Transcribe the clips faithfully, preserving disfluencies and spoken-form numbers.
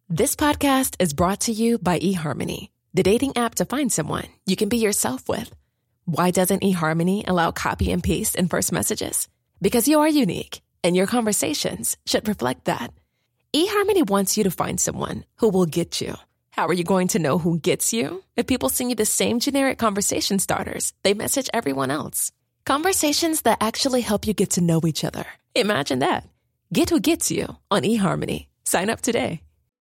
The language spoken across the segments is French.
This podcast is brought to you by eHarmony, the dating app to find someone you can be yourself with. Why doesn't eHarmony allow copy and paste in first messages? Because you are unique, and your conversations should reflect that. eHarmony wants you to find someone who will get you. How are you going to know who gets you? If people send you the same generic conversation starters they message everyone else. Conversations that actually help you get to know each other. Imagine that. Get who gets you on eHarmony. Sign up today.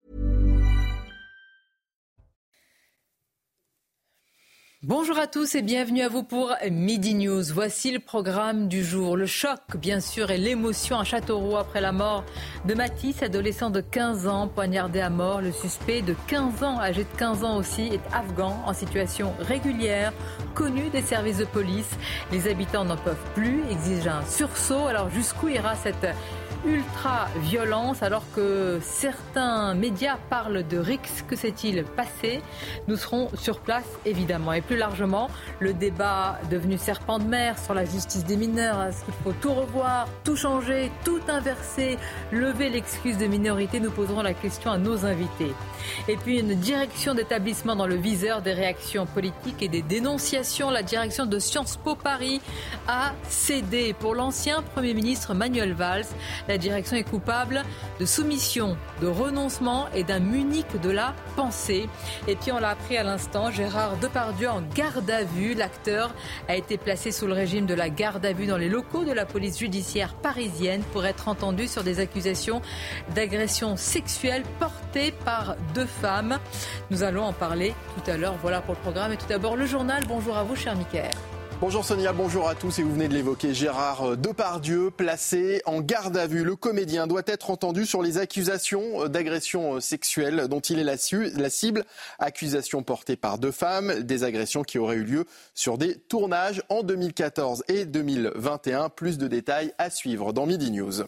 Bonjour à tous et bienvenue à vous pour Midi News. Voici le programme du jour. Le choc, bien sûr, et l'émotion à Châteauroux après la mort de Mathis, adolescent de quinze ans, poignardé à mort. Le suspect de quinze ans, âgé de quinze ans aussi, est afghan en situation régulière, connu des services de police. Les habitants n'en peuvent plus, exigent un sursaut. Alors jusqu'où ira cette ultra-violence alors que certains médias parlent de rixes? Que s'est-il passé? Nous serons sur place évidemment. Et plus largement, le débat devenu serpent de mer sur la justice des mineurs. Est-ce qu'il faut tout revoir, tout changer, tout inverser, lever l'excuse de minorité? Nous poserons la question à nos invités. Et puis une direction d'établissement dans le viseur des réactions politiques et des dénonciations. La direction de Sciences Po Paris a cédé pour l'ancien Premier ministre Manuel Valls. La direction est coupable de soumission, de renoncement et d'un unique de la pensée. Et puis on l'a appris à l'instant, Gérard Depardieu en garde à vue. L'acteur a été placé sous le régime de la garde à vue dans les locaux de la police judiciaire parisienne pour être entendu sur des accusations d'agression sexuelle portées par deux femmes. Nous allons en parler tout à l'heure. Voilà pour le programme. Et tout d'abord le journal. Bonjour à vous, cher Mickaël. Bonjour Sonia, bonjour à tous. Et vous venez de l'évoquer, Gérard Depardieu, placé en garde à vue. Le comédien doit être entendu sur les accusations d'agression sexuelle dont il est la, su- la cible. Accusations portées par deux femmes, des agressions qui auraient eu lieu sur des tournages en deux mille quatorze et deux mille vingt et un. Plus de détails à suivre dans Midi News.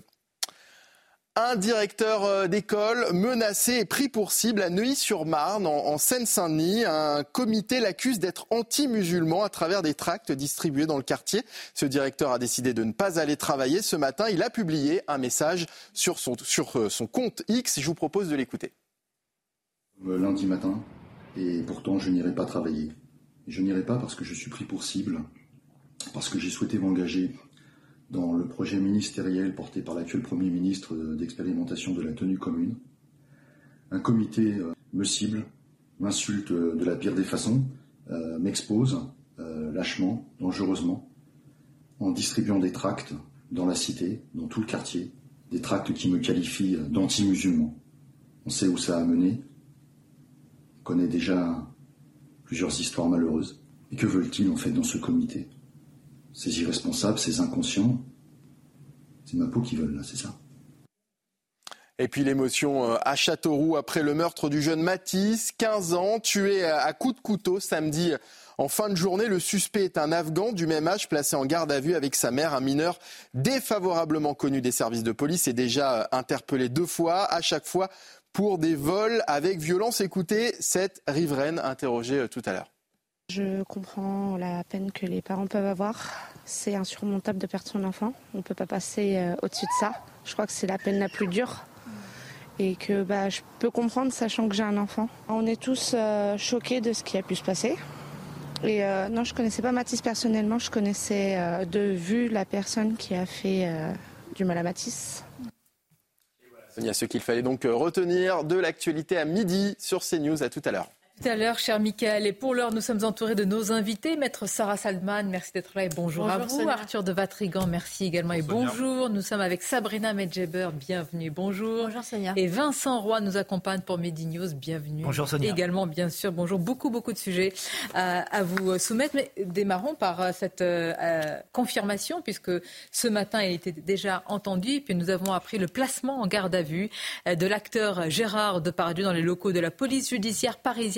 Un directeur d'école menacé et pris pour cible à Neuilly-sur-Marne, en Seine-Saint-Denis. Un comité l'accuse d'être anti-musulman à travers des tracts distribués dans le quartier. Ce directeur a décidé de ne pas aller travailler. Ce matin, il a publié un message sur son, sur son compte X. Je vous propose de l'écouter. Lundi matin, et pourtant je n'irai pas travailler. Je n'irai pas parce que je suis pris pour cible, parce que j'ai souhaité m'engager dans le projet ministériel porté par l'actuel Premier ministre d'expérimentation de la tenue commune. Un comité me cible, m'insulte de la pire des façons, euh, m'expose euh, lâchement, dangereusement, en distribuant des tracts dans la cité, dans tout le quartier, des tracts qui me qualifient d'anti-musulman. On sait où ça a mené, on connaît déjà plusieurs histoires malheureuses. Et que veulent-ils en fait dans ce comité ? Ces irresponsables, ces inconscients, c'est ma peau qu'ils veulent là, c'est ça. Et puis l'émotion à Châteauroux après le meurtre du jeune Mathis, quinze ans, tué à coups de couteau samedi en fin de journée. Le suspect est un Afghan du même âge placé en garde à vue avec sa mère, un mineur défavorablement connu des services de police et déjà interpellé deux fois, à chaque fois pour des vols avec violence. Écoutez cette riveraine interrogée tout à l'heure. Je comprends la peine que les parents peuvent avoir. C'est insurmontable de perdre son enfant. On ne peut pas passer euh, au-dessus de ça. Je crois que c'est la peine la plus dure. Et que bah, je peux comprendre, sachant que j'ai un enfant. On est tous euh, choqués de ce qui a pu se passer. Et euh, non, je ne connaissais pas Mathis personnellement. Je connaissais euh, de vue la personne qui a fait euh, du mal à Mathis. Il y a ce qu'il fallait donc retenir de l'actualité à midi sur CNews. À tout à l'heure. Tout à l'heure, cher Mickaël. Et pour l'heure, nous sommes entourés de nos invités. Maître Sarah Saldman, merci d'être là et bonjour, bonjour à vous. Sonia. Arthur de Vatrigan, merci également et bonjour. bonjour. Nous sommes avec Sabrina Medjeber, bienvenue, bonjour. Bonjour Sonia. Et Vincent Roy nous accompagne pour Midi News, bienvenue. Bonjour Sonia. Également, bien sûr, bonjour. Beaucoup, beaucoup de sujets à, à vous soumettre. Mais démarrons par cette euh, confirmation, puisque ce matin, il était déjà entendu. Et puis nous avons appris le placement en garde à vue de l'acteur Gérard Depardieu dans les locaux de la police judiciaire parisienne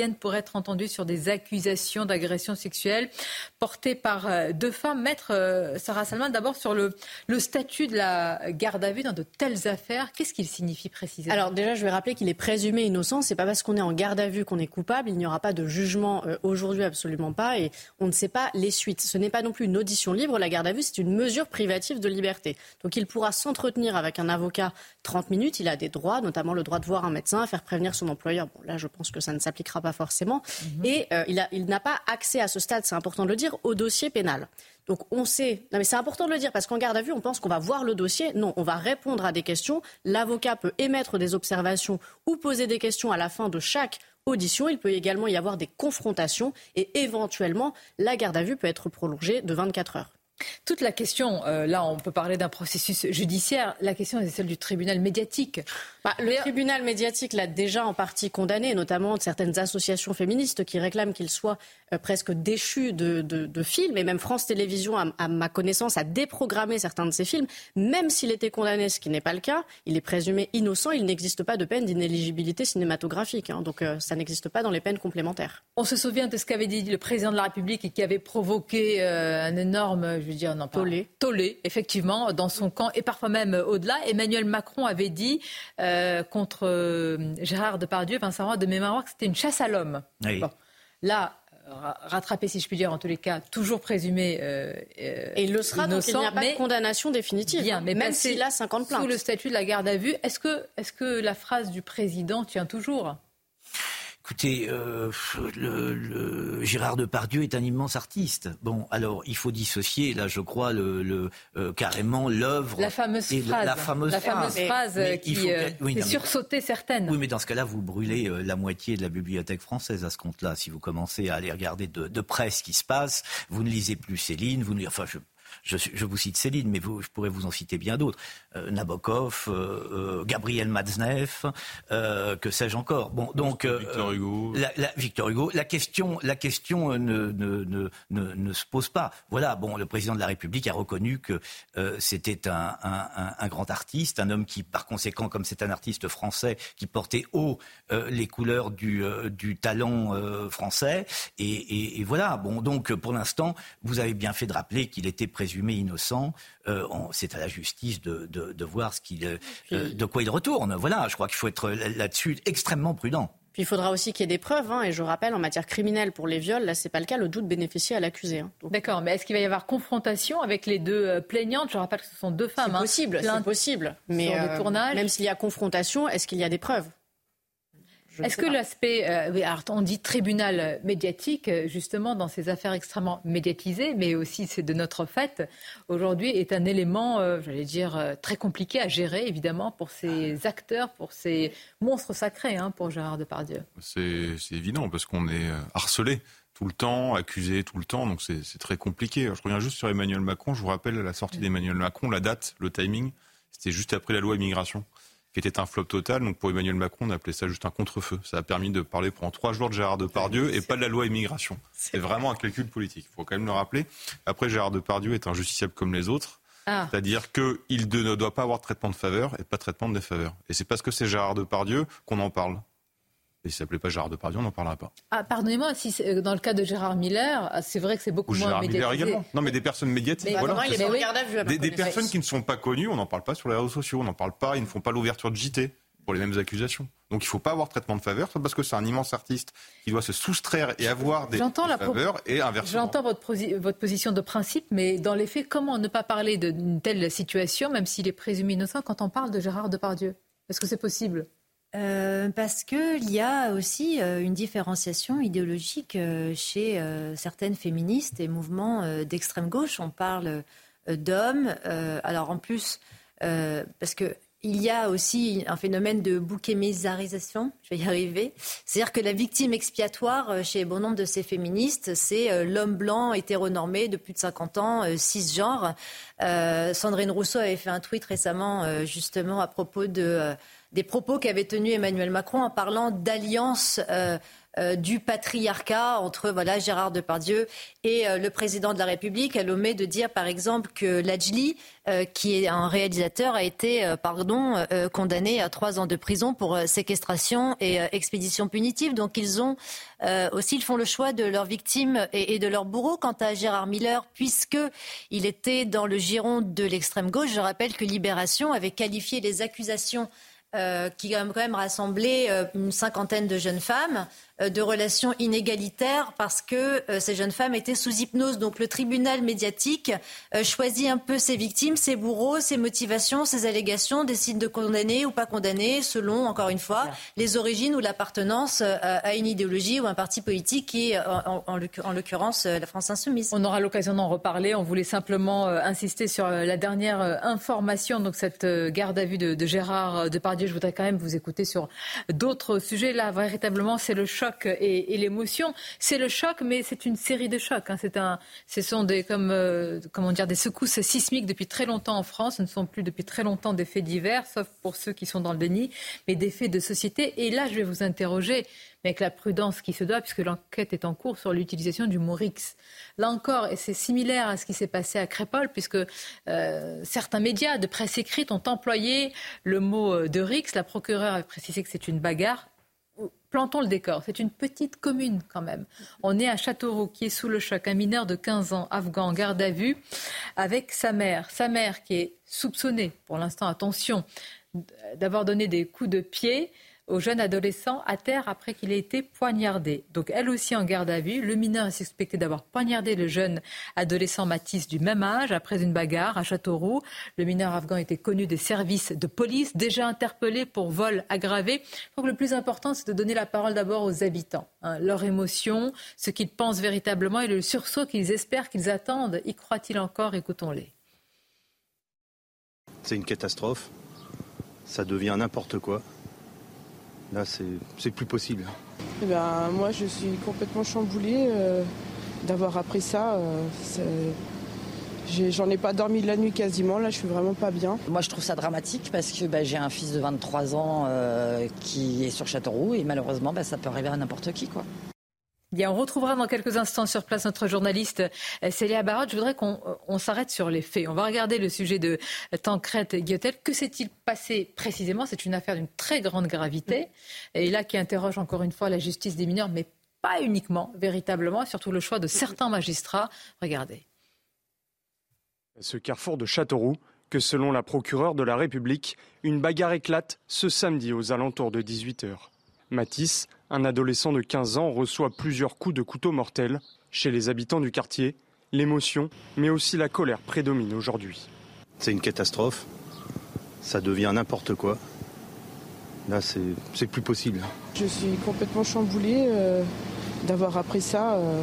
viennent pour être entendus sur des accusations d'agression sexuelle portées par euh, deux femmes. Maître euh, Sarah Salman, d'abord sur le, le statut de la garde à vue dans de telles affaires, qu'est-ce qu'il signifie précisément ? Alors déjà, je vais rappeler qu'il est présumé innocent. C'est pas parce qu'on est en garde à vue qu'on est coupable. Il n'y aura pas de jugement euh, aujourd'hui, absolument pas. Et on ne sait pas les suites. Ce n'est pas non plus une audition libre. La garde à vue, c'est une mesure privative de liberté. Donc il pourra s'entretenir avec un avocat trente minutes. Il a des droits, notamment le droit de voir un médecin, faire prévenir son employeur. Bon, là, je pense que ça ne s'appliquera pas forcément. Mmh. Et euh, il, a, il n'a pas accès à ce stade, c'est important de le dire, au dossier pénal. Donc on sait, non mais c'est important de le dire parce qu'en garde à vue, on pense qu'on va voir le dossier. Non, on va répondre à des questions. L'avocat peut émettre des observations ou poser des questions à la fin de chaque audition. Il peut également y avoir des confrontations et éventuellement, la garde à vue peut être prolongée de vingt-quatre heures. Toute la question, euh, là on peut parler d'un processus judiciaire, la question c'est celle du tribunal médiatique. Bah, le Mais... tribunal médiatique l'a déjà en partie condamné, notamment certaines associations féministes qui réclament qu'il soit euh, presque déchu de, de, de films. Et même France Télévisions, à, à ma connaissance, a déprogrammé certains de ces films. Même s'il était condamné, ce qui n'est pas le cas, il est présumé innocent, il n'existe pas de peine d'inéligibilité cinématographique. Hein, donc euh, ça n'existe pas dans les peines complémentaires. On se souvient de ce qu'avait dit le président de la République et qui avait provoqué euh, un énorme... Je veux dire, non, tollé. Tollé, effectivement, dans son camp et parfois même au-delà. Emmanuel Macron avait dit euh, contre euh, Gérard Depardieu, Vincent Roy, de mémoire, que c'était une chasse à l'homme. Oui. Bon. Là, rattrapé, si je puis dire, en tous les cas, toujours présumé euh, euh, et il le sera, innocent, donc il n'y a pas mais, de condamnation définitive, bien, hein, mais même s'il a cinquante plaintes. Sous le statut de la garde à vue, est-ce que, est-ce que la phrase du président tient toujours ? Écoutez, euh, le, le Gérard Depardieu est un immense artiste. Bon, alors il faut dissocier, là, je crois, le, le euh, carrément l'œuvre. La fameuse et phrase. La fameuse la phrase, fameuse phrase mais, qui mais euh, oui, fait non, sursauter certaines. Oui, mais dans ce cas-là, vous brûlez euh, la moitié de la bibliothèque française à ce compte-là. Si vous commencez à aller regarder de, de près ce qui se passe, vous ne lisez plus Céline, vous ne, enfin, je. Je, je vous cite Céline, mais vous, je pourrais vous en citer bien d'autres. Euh, Nabokov, euh, euh, Gabriel Matzneff, euh, que sais-je encore. Bon, donc euh, Victor Hugo. La, la, Victor Hugo. La question, la question euh, ne, ne, ne, ne, ne se pose pas. Voilà. Bon, le président de la République a reconnu que euh, c'était un, un, un, un grand artiste, un homme qui, par conséquent, comme c'est un artiste français, qui portait haut euh, les couleurs du, euh, du talent euh, français. Et, et, et voilà. Bon, donc pour l'instant, vous avez bien fait de rappeler qu'il était présumé innocent, euh, on, c'est à la justice de, de, de voir ce qu'il, euh, Puis, de quoi il retourne. Voilà, je crois qu'il faut être là-dessus extrêmement prudent. Puis il faudra aussi qu'il y ait des preuves, hein, et je rappelle, en matière criminelle pour les viols, là c'est pas le cas, le doute bénéficie à l'accusé. Hein. Donc... D'accord, mais est-ce qu'il va y avoir confrontation avec les deux euh, plaignantes ? Je rappelle que ce sont deux femmes. C'est possible, hein, c'est possible. Mais euh, tournage. Même s'il y a confrontation, est-ce qu'il y a des preuves ? Est-ce que l'aspect, euh, alors on dit tribunal médiatique, justement dans ces affaires extrêmement médiatisées, mais aussi c'est de notre fait, aujourd'hui est un élément, euh, j'allais dire, euh, très compliqué à gérer, évidemment, pour ces acteurs, pour ces monstres sacrés, hein, pour Gérard Depardieu. C'est, c'est évident, parce qu'on est harcelé tout le temps, accusé tout le temps, donc c'est, c'est très compliqué. Je reviens juste sur Emmanuel Macron, je vous rappelle la sortie d'Emmanuel Macron, la date, le timing, c'était juste après la loi immigration, qui était un flop total. Donc pour Emmanuel Macron, on appelait ça juste un contre-feu. Ça a permis de parler pendant trois jours de Gérard Depardieu et pas de la loi immigration. C'est vraiment un calcul politique, il faut quand même le rappeler. Après, Gérard Depardieu est un justiciable comme les autres. Ah. C'est-à-dire qu'il ne doit pas avoir de traitement de faveur et pas de traitement de défaveur. Et c'est parce que c'est Gérard Depardieu qu'on en parle. Et si ça ne s'appelait pas Gérard Depardieu, on n'en parlera pas. Ah, pardonnez-moi, si c'est, dans le cas de Gérard Miller, c'est vrai que c'est beaucoup Ou moins Gérard médiatisé. Miller également. Non, mais des personnes médiatiques. Mais voilà. non, il est oui. vue, des, des personnes qui ne sont pas connues, on n'en parle pas sur les réseaux sociaux, on n'en parle pas, ils ne font pas l'ouverture de J T pour les mêmes accusations. Donc il ne faut pas avoir de traitement de faveur, parce que c'est un immense artiste qui doit se soustraire et avoir des, des faveurs pro... et inversement. J'entends votre, posi- votre position de principe, mais dans les faits, comment ne pas parler d'une telle situation, même s'il est présumé innocent, quand on parle de Gérard Depardieu ? Est-ce que c'est possible ? Euh, parce qu'il y a aussi euh, une différenciation idéologique euh, chez euh, certaines féministes et mouvements euh, d'extrême gauche. On parle euh, d'hommes. Euh, alors en plus, euh, parce que il y a aussi un phénomène de bouquémisarisation, je vais y arriver. C'est-à-dire que la victime expiatoire chez bon nombre de ces féministes, c'est l'homme blanc hétéronormé de plus de cinquante ans, cisgenre. Euh, Sandrine Rousseau avait fait un tweet récemment, justement, à propos de, euh, des propos qu'avait tenus Emmanuel Macron en parlant d'alliance euh, euh, du patriarcat entre voilà, Gérard Depardieu et euh, le président de la République. Elle omet de dire par exemple que Lajli, euh, qui est un réalisateur, a été euh, pardon, euh, condamné à trois ans de prison pour euh, séquestration et euh, expédition punitive. Donc ils ont euh, aussi ils font le choix de leurs victimes et, et de leurs bourreaux. Quant à Gérard Miller, puisqu'il était dans le giron de l'extrême gauche, je rappelle que Libération avait qualifié les accusations Euh, qui a quand même rassemblé euh, une cinquantaine de jeunes femmes, euh, de relations inégalitaires parce que euh, ces jeunes femmes étaient sous hypnose. Donc le tribunal médiatique euh, choisit un peu ses victimes, ses bourreaux, ses motivations, ses allégations, décide de condamner ou pas condamner selon, encore une fois, les origines ou l'appartenance euh, à une idéologie ou un parti politique qui est en, en, en l'occurrence euh, la France Insoumise. On aura l'occasion d'en reparler. On voulait simplement euh, insister sur euh, la dernière euh, information, donc cette euh, garde à vue de, de Gérard Depardieu. Je voudrais quand même vous écouter sur d'autres sujets. Là, véritablement, c'est le choc et, et l'émotion. C'est le choc, mais c'est une série de chocs. Hein. C'est un, ce sont des, comme, euh, comment dire, des secousses sismiques depuis très longtemps en France. Ce ne sont plus depuis très longtemps des faits divers, sauf pour ceux qui sont dans le déni, mais des faits de société. Et là, je vais vous interroger, mais avec la prudence qui se doit, puisque l'enquête est en cours sur l'utilisation du mot Rix. Là encore, et c'est similaire à ce qui s'est passé à Crépol, puisque euh, certains médias de presse écrite ont employé le mot de Rix. La procureure a précisé que c'est une bagarre. Plantons le décor. C'est une petite commune quand même. On est à Châteauroux, qui est sous le choc. Un mineur de quinze ans, afghan, en garde à vue, avec sa mère. Sa mère qui est soupçonnée, pour l'instant, attention, d'avoir donné des coups de pied au jeune adolescent à terre après qu'il ait été poignardé. Donc elle aussi en garde à vue. Le mineur est suspecté d'avoir poignardé le jeune adolescent Mathis du même âge après une bagarre à Châteauroux. Le mineur afghan était connu des services de police, déjà interpellé pour vol aggravé. Donc le plus important, c'est de donner la parole d'abord aux habitants. Hein, leurs émotions, ce qu'ils pensent véritablement et le sursaut qu'ils espèrent, qu'ils attendent. Y croient-ils encore? Écoutons-les. C'est une catastrophe. Ça devient n'importe quoi. Là, c'est, c'est plus possible. Eh ben, moi, je suis complètement chamboulée euh, d'avoir appris ça. Euh, j'ai, j'en ai pas dormi de la nuit quasiment. Là, je suis vraiment pas bien. Moi, je trouve ça dramatique parce que bah, j'ai un fils de vingt-trois ans euh, qui est sur Châteauroux et malheureusement, bah, ça peut arriver à n'importe qui, quoi. Bien, on retrouvera dans quelques instants sur place notre journaliste Célia Barotte. Je voudrais qu'on on s'arrête sur les faits. On va regarder le sujet de Tancrède Guillotel. Que s'est-il passé précisément? C'est une affaire d'une très grande gravité. Et là, qui interroge encore une fois la justice des mineurs, mais pas uniquement, véritablement, surtout le choix de certains magistrats. Regardez. Ce carrefour de Châteauroux, que selon la procureure de la République, une bagarre éclate ce samedi aux alentours de dix-huit heures. Mathis, un adolescent de quinze ans, reçoit plusieurs coups de couteau mortels. Chez les habitants du quartier, l'émotion, mais aussi la colère prédominent aujourd'hui. C'est une catastrophe. Ça devient n'importe quoi. Là, c'est, c'est plus possible. Je suis complètement chamboulée euh, d'avoir appris ça. Euh,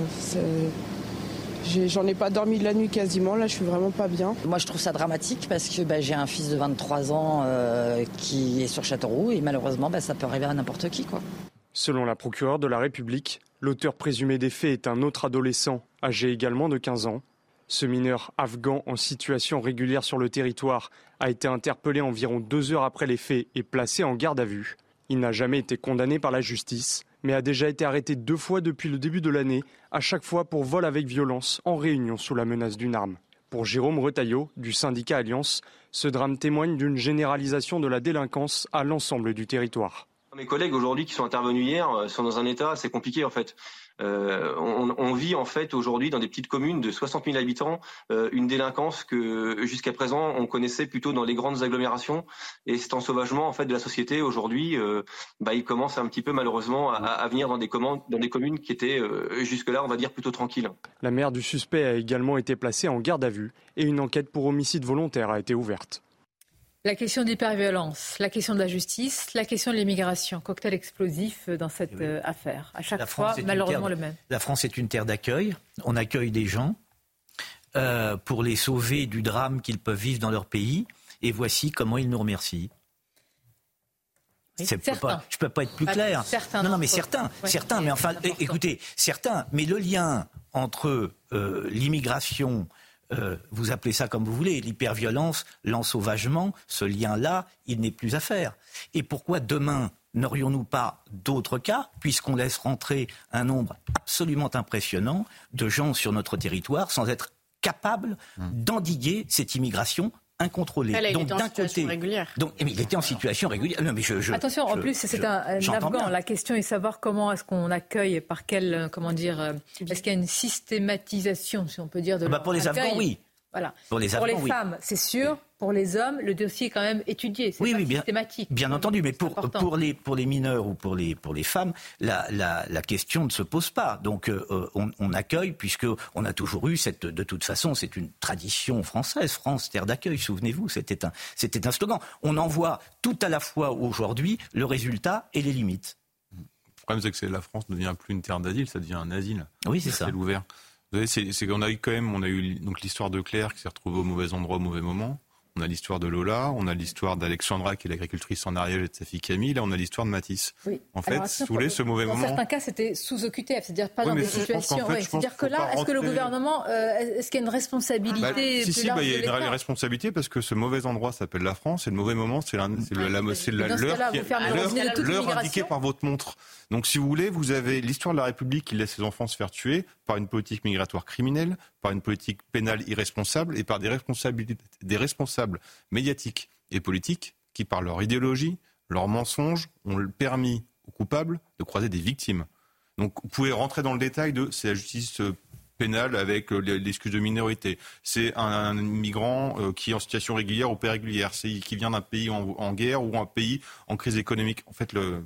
j'ai, j'en ai pas dormi de la nuit quasiment. Là, je suis vraiment pas bien. Moi, je trouve ça dramatique parce que bah, j'ai un fils de vingt-trois ans euh, qui est sur Châteauroux et malheureusement, bah, ça peut arriver à n'importe qui, quoi. Selon la procureure de la République, l'auteur présumé des faits est un autre adolescent, âgé également de quinze ans. Ce mineur afghan en situation régulière sur le territoire a été interpellé environ deux heures après les faits et placé en garde à vue. Il n'a jamais été condamné par la justice, mais a déjà été arrêté deux fois depuis le début de l'année, à chaque fois pour vol avec violence en réunion sous la menace d'une arme. Pour Jérôme Retailleau, du syndicat Alliance, ce drame témoigne d'une généralisation de la délinquance à l'ensemble du territoire. Mes collègues aujourd'hui qui sont intervenus hier sont dans un état assez compliqué en fait. Euh, on, on vit en fait aujourd'hui dans des petites communes de soixante mille habitants euh, une délinquance que jusqu'à présent on connaissait plutôt dans les grandes agglomérations et cet ensauvagement en fait de la société aujourd'hui euh, bah, il commence un petit peu malheureusement à, à venir dans des, commandes, dans des communes qui étaient euh, jusque-là on va dire plutôt tranquilles. La mère du suspect a également été placée en garde à vue et une enquête pour homicide volontaire a été ouverte. La question de l'hyperviolence, la question de la justice, la question de l'immigration, cocktail explosif dans cette oui. affaire. À chaque la fois, malheureusement, le même. La France est une terre d'accueil. On accueille des gens euh, pour les sauver du drame qu'ils peuvent vivre dans leur pays. Et voici comment ils nous remercient. Oui, je ne peux, peux pas être plus clair. Certains non, non, mais certains, ouais. certains. Mais enfin, écoutez, certains. Mais le lien entre euh, l'immigration... Euh, vous appelez ça comme vous voulez, l'hyperviolence, l'ensauvagement, ce lien-là, il n'est plus à faire. Et pourquoi demain, n'aurions-nous pas d'autres cas, puisqu'on laisse rentrer un nombre absolument impressionnant de gens sur notre territoire sans être capables d'endiguer cette immigration incontrôlée. Elle, donc était en d'un situation côté, régulière. donc mais il était en situation régulière. Non, mais je, je, Attention, je, en plus, c'est je, un, un j'entends Afghan. bien. La question est de savoir comment est-ce qu'on accueille, par quelle, comment dire, euh, est-ce qu'il y a une systématisation, si on peut dire, de Ah bah pour les accueil. Afghans, oui. Voilà. Pour les, pour Afghans, les oui. femmes, c'est sûr. Pour les hommes, le dossier est quand même étudié. C'est oui, pas oui, bien, systématique. Bien entendu, mais pour, pour, les, pour les mineurs ou pour les, pour les femmes, la, la, la question ne se pose pas. Donc euh, on, on accueille, puisqu'on a toujours eu cette... De toute façon, c'est une tradition française. France, terre d'accueil, souvenez-vous, c'était un, c'était un slogan. On en voit tout à la fois aujourd'hui le résultat et les limites. Le problème, c'est que c'est, la France ne devient plus une terre d'asile, ça devient un asile. Oui, c'est ça. C'est ouvert. Vous savez, c'est, c'est qu'on a eu quand même, on a eu donc l'histoire de Claire qui s'est retrouvée au mauvais endroit au mauvais moment. On a l'histoire de Lola, on a l'histoire d'Alexandra qui est l'agricultrice en Ariège et de sa fille Camille. Là, on a l'histoire de Matisse. Oui. En fait, Alors, si vous voulez, ce mauvais dans moment. Dans certains cas, c'était sous O Q T F, c'est-à-dire pas oui, dans des fait, situations. fait, oui. C'est-à-dire que là, est-ce que le gouvernement, euh, est-ce qu'il y a une responsabilité bah, plus Si, si, large bah, il y a de l'État une responsabilité parce que ce mauvais endroit s'appelle la France et le mauvais moment, c'est, la, c'est, le, la, c'est la, l'heure, cas-là, qui, vous fermez l'heure, l'heure, l'heure indiquée par votre montre. Donc, si vous voulez, vous avez l'histoire de la République qui laisse ses enfants se faire tuer par une politique migratoire criminelle, par une politique pénale irresponsable et par des responsabilités, des responsables médiatiques et politiques qui, par leur idéologie, leurs mensonges, ont permis aux coupables de croiser des victimes. Donc, vous pouvez rentrer dans le détail de c'est la justice pénale avec l'excuse de minorité. C'est un migrant qui est en situation régulière ou pas régulière. C'est qui vient d'un pays en, en guerre ou un pays en crise économique. En fait, le,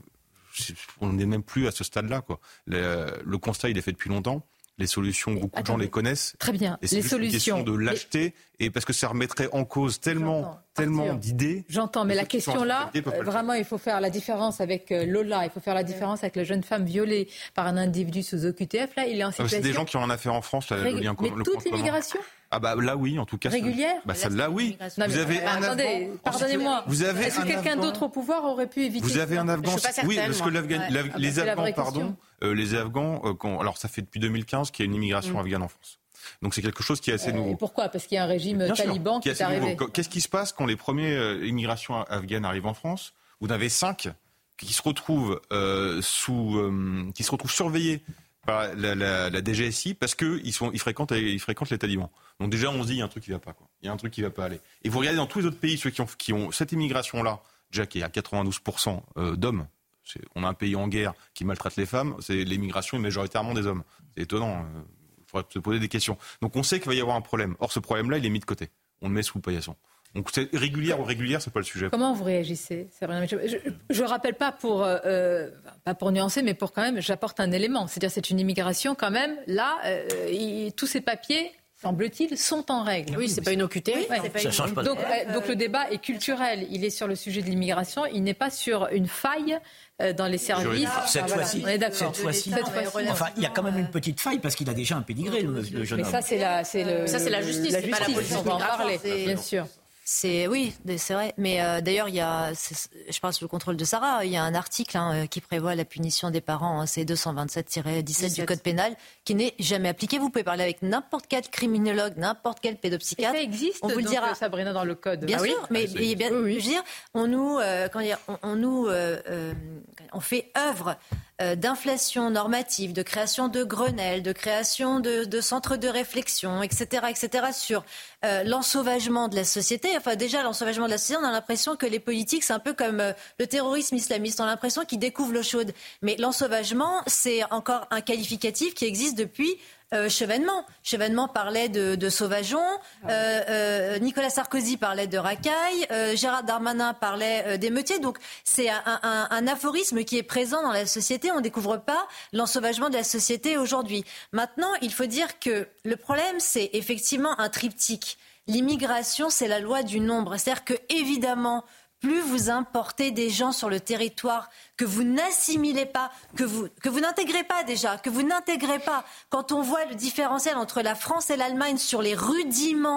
on n'est même plus à ce stade-là, quoi. Le, le constat, il est fait depuis longtemps. Les solutions, beaucoup Attendez. de gens les connaissent. Très bien. Et c'est les juste solutions. une question de lâcheté, les... et parce que ça remettrait en cause tellement, J'entends. tellement Arthur, d'idées. J'entends, mais la question là, euh, vraiment, il faut faire la différence avec euh, Lola, il faut faire la différence avec la jeune femme violée par un individu sous O Q T F. Là, il est en situation. C'est des gens qui ont un affaire en France. Là, Rég... le lien mais le toute l'immigration. Ah bah là oui, en tout cas. Régulière. Bah celle-là oui. Non, vous avez euh, un attendez, Afghan. pardonnez-moi. Vous avez Est-ce que quelqu'un Afghan... d'autre au pouvoir aurait pu éviter Vous avez ça un Afghan. Je suis pas certaine, oui, parce que l'Afghan... ouais. la... ah, les bah, Afghans, pardon, euh, les Afghans. Euh, quand... Alors ça fait depuis deux mille quinze qu'il y a une immigration mm. afghane en France. Donc c'est quelque chose qui est assez euh, nouveau. Et pourquoi ? Parce qu'il y a un régime Bien taliban sûr, qui, qui est, est arrivé. Nouveau. Qu'est-ce qui se passe quand les premières euh, immigrations afghanes arrivent en France ? Vous en avez cinq qui se retrouvent euh, sous, euh, qui se retrouvent surveillés par la, la, la D G S I parce que ils sont, ils fréquentent, ils fréquentent les talibans. Donc déjà on se dit il y a un truc qui va pas, quoi. Il y a un truc qui va pas aller. Et vous regardez dans tous les autres pays ceux qui ont, qui ont cette immigration-là, déjà qui est à quatre-vingt-douze pour cent d'hommes. C'est, on a un pays en guerre qui maltraite les femmes. C'est l'immigration est majoritairement des hommes. C'est étonnant. Il faudrait se poser des questions. Donc on sait qu'il va y avoir un problème. Or ce problème-là, il est mis de côté. On le met sous le paillasson. Donc c'est régulière ou régulière, c'est pas le sujet. Comment vous réagissez ? Je ne rappelle pas pour euh, pas pour nuancer, mais pour quand même, j'apporte un élément. C'est-à-dire c'est une immigration quand même. Là, euh, il, tous ces papiers, semble-t-il, sont en règle. Oui, c'est pas une O Q T F. Oui, ouais, c'est pas ça une... change pas. Donc, euh, donc le débat est culturel. Il est sur le sujet de l'immigration. Il n'est pas sur une faille euh, dans les services. Ah, cette voilà, fois-ci, on est d'accord. cette fois-ci, cette fois-ci. Enfin, il y a quand même une petite faille parce qu'il a déjà un pédigré, le, le jeune mais homme. Ça, c'est la, c'est le, ça, c'est la justice, la c'est justice. pas la police. On va en parler, C'est... bien sûr. C'est oui, c'est vrai. Mais euh, d'ailleurs, il y a, c'est, je parle sous le contrôle de Sarah. Il y a un article hein, qui prévoit la punition des parents. Hein, c'est deux cent vingt-sept tiret dix-sept du Code pénal, qui n'est jamais appliqué. Vous pouvez parler avec n'importe quel criminologue, n'importe quel pédopsychiatre. Et ça existe. On vous le donc, dira. Sabrina, dans le code. Bien ah sûr, oui mais, ah, mais bien, oui, oui. Je veux dire, on nous, euh, comment dire, on, on nous, euh, euh, on fait œuvre euh, d'inflation normative, de création de Grenelle, de création de, de centres de réflexion, et cetera, et cetera, sur euh, l'ensauvagement de la société. Enfin, déjà, l'ensauvagement de la société, on a l'impression que les politiques, c'est un peu comme euh, le terrorisme islamiste. On a l'impression qu'ils découvrent l'eau chaude. Mais l'ensauvagement, c'est encore un qualificatif qui existe depuis Euh, Chevènement. Chevènement parlait de, de sauvageons, euh, euh, Nicolas Sarkozy parlait de racailles, euh, Gérard Darmanin parlait euh, d'émeutiers. Donc c'est un, un, un aphorisme qui est présent dans la société. On ne découvre pas l'ensauvagement de la société aujourd'hui. Maintenant, il faut dire que le problème, c'est effectivement un triptyque. L'immigration, c'est la loi du nombre. C'est-à-dire que, évidemment, plus vous importez des gens sur le territoire que vous n'assimilez pas, que vous, que vous n'intégrez pas déjà, que vous n'intégrez pas. Quand on voit le différentiel entre la France et l'Allemagne sur les rudiments,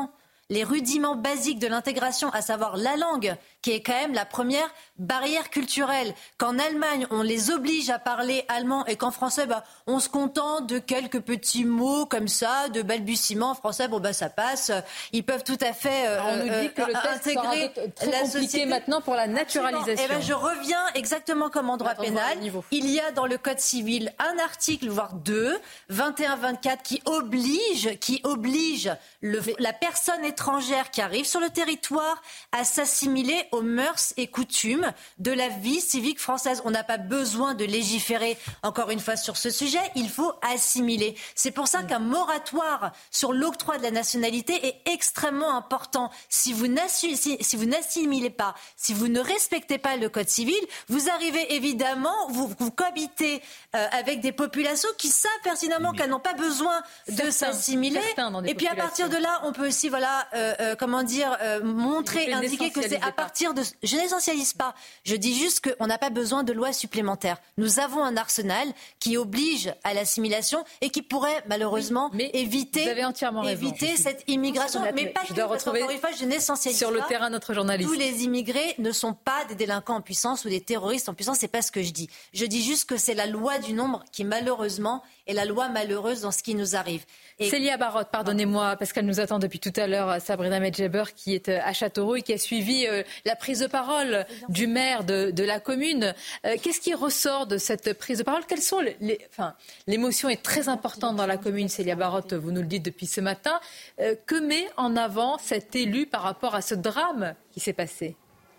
les rudiments basiques de l'intégration, à savoir la langue, qui est quand même la première barrière culturelle. Qu'en Allemagne, on les oblige à parler allemand et qu'en français, bah, on se contente de quelques petits mots comme ça, de balbutiements en français, bon bah ça passe. Ils peuvent tout à fait euh, on nous dit que le texte intégrer sera très la compliqué société maintenant pour la naturalisation. Eh ben, je reviens exactement comme en droit pénal. Il y a dans le Code civil un article, voire deux, vingt et un vingt-quatre, qui oblige, qui oblige le, la personne étrangère qui arrive sur le territoire à s'assimiler aux mœurs et coutumes de la vie civique française. On n'a pas besoin de légiférer encore une fois sur ce sujet, il faut assimiler. C'est pour ça qu'un moratoire sur l'octroi de la nationalité est extrêmement important. Si vous, si, si vous n'assimilez pas, si vous ne respectez pas le Code civil, vous arrivez évidemment, vous, vous cohabitez euh, avec des populations qui savent pertinemment qu'elles n'ont pas besoin de certains, s'assimiler. Et puis à partir de là, on peut aussi, voilà, euh, euh, comment dire, euh, montrer, indiquer que c'est à partir de... Je n'essentialise pas. Je dis juste qu'on n'a pas besoin de lois supplémentaires. Nous avons un arsenal qui oblige à l'assimilation et qui pourrait malheureusement oui, éviter, éviter cette immigration. Mais pas je que, parce qu'encore une fois, je n'essentialise pas. Sur le terrain, notre journaliste. Tous les immigrés ne sont pas des délinquants en puissance ou des terroristes en puissance. C'est pas ce que je dis. Je dis juste que c'est la loi du nombre qui malheureusement est la loi malheureuse dans ce qui nous arrive. Et... Célia Barotte, pardonnez-moi, parce qu'elle nous attend depuis tout à l'heure, Sabrina Medjeber, qui est à Châteauroux et qui a suivi euh, la prise de parole du maire de, de la commune. Euh, qu'est-ce qui ressort de cette prise de parole ? Quelles sont les, les, enfin, l'émotion est très importante dans la commune, Célia Barotte, vous nous le dites depuis ce matin. Euh, que met en avant cet élu par rapport à ce drame qui s'est passé ?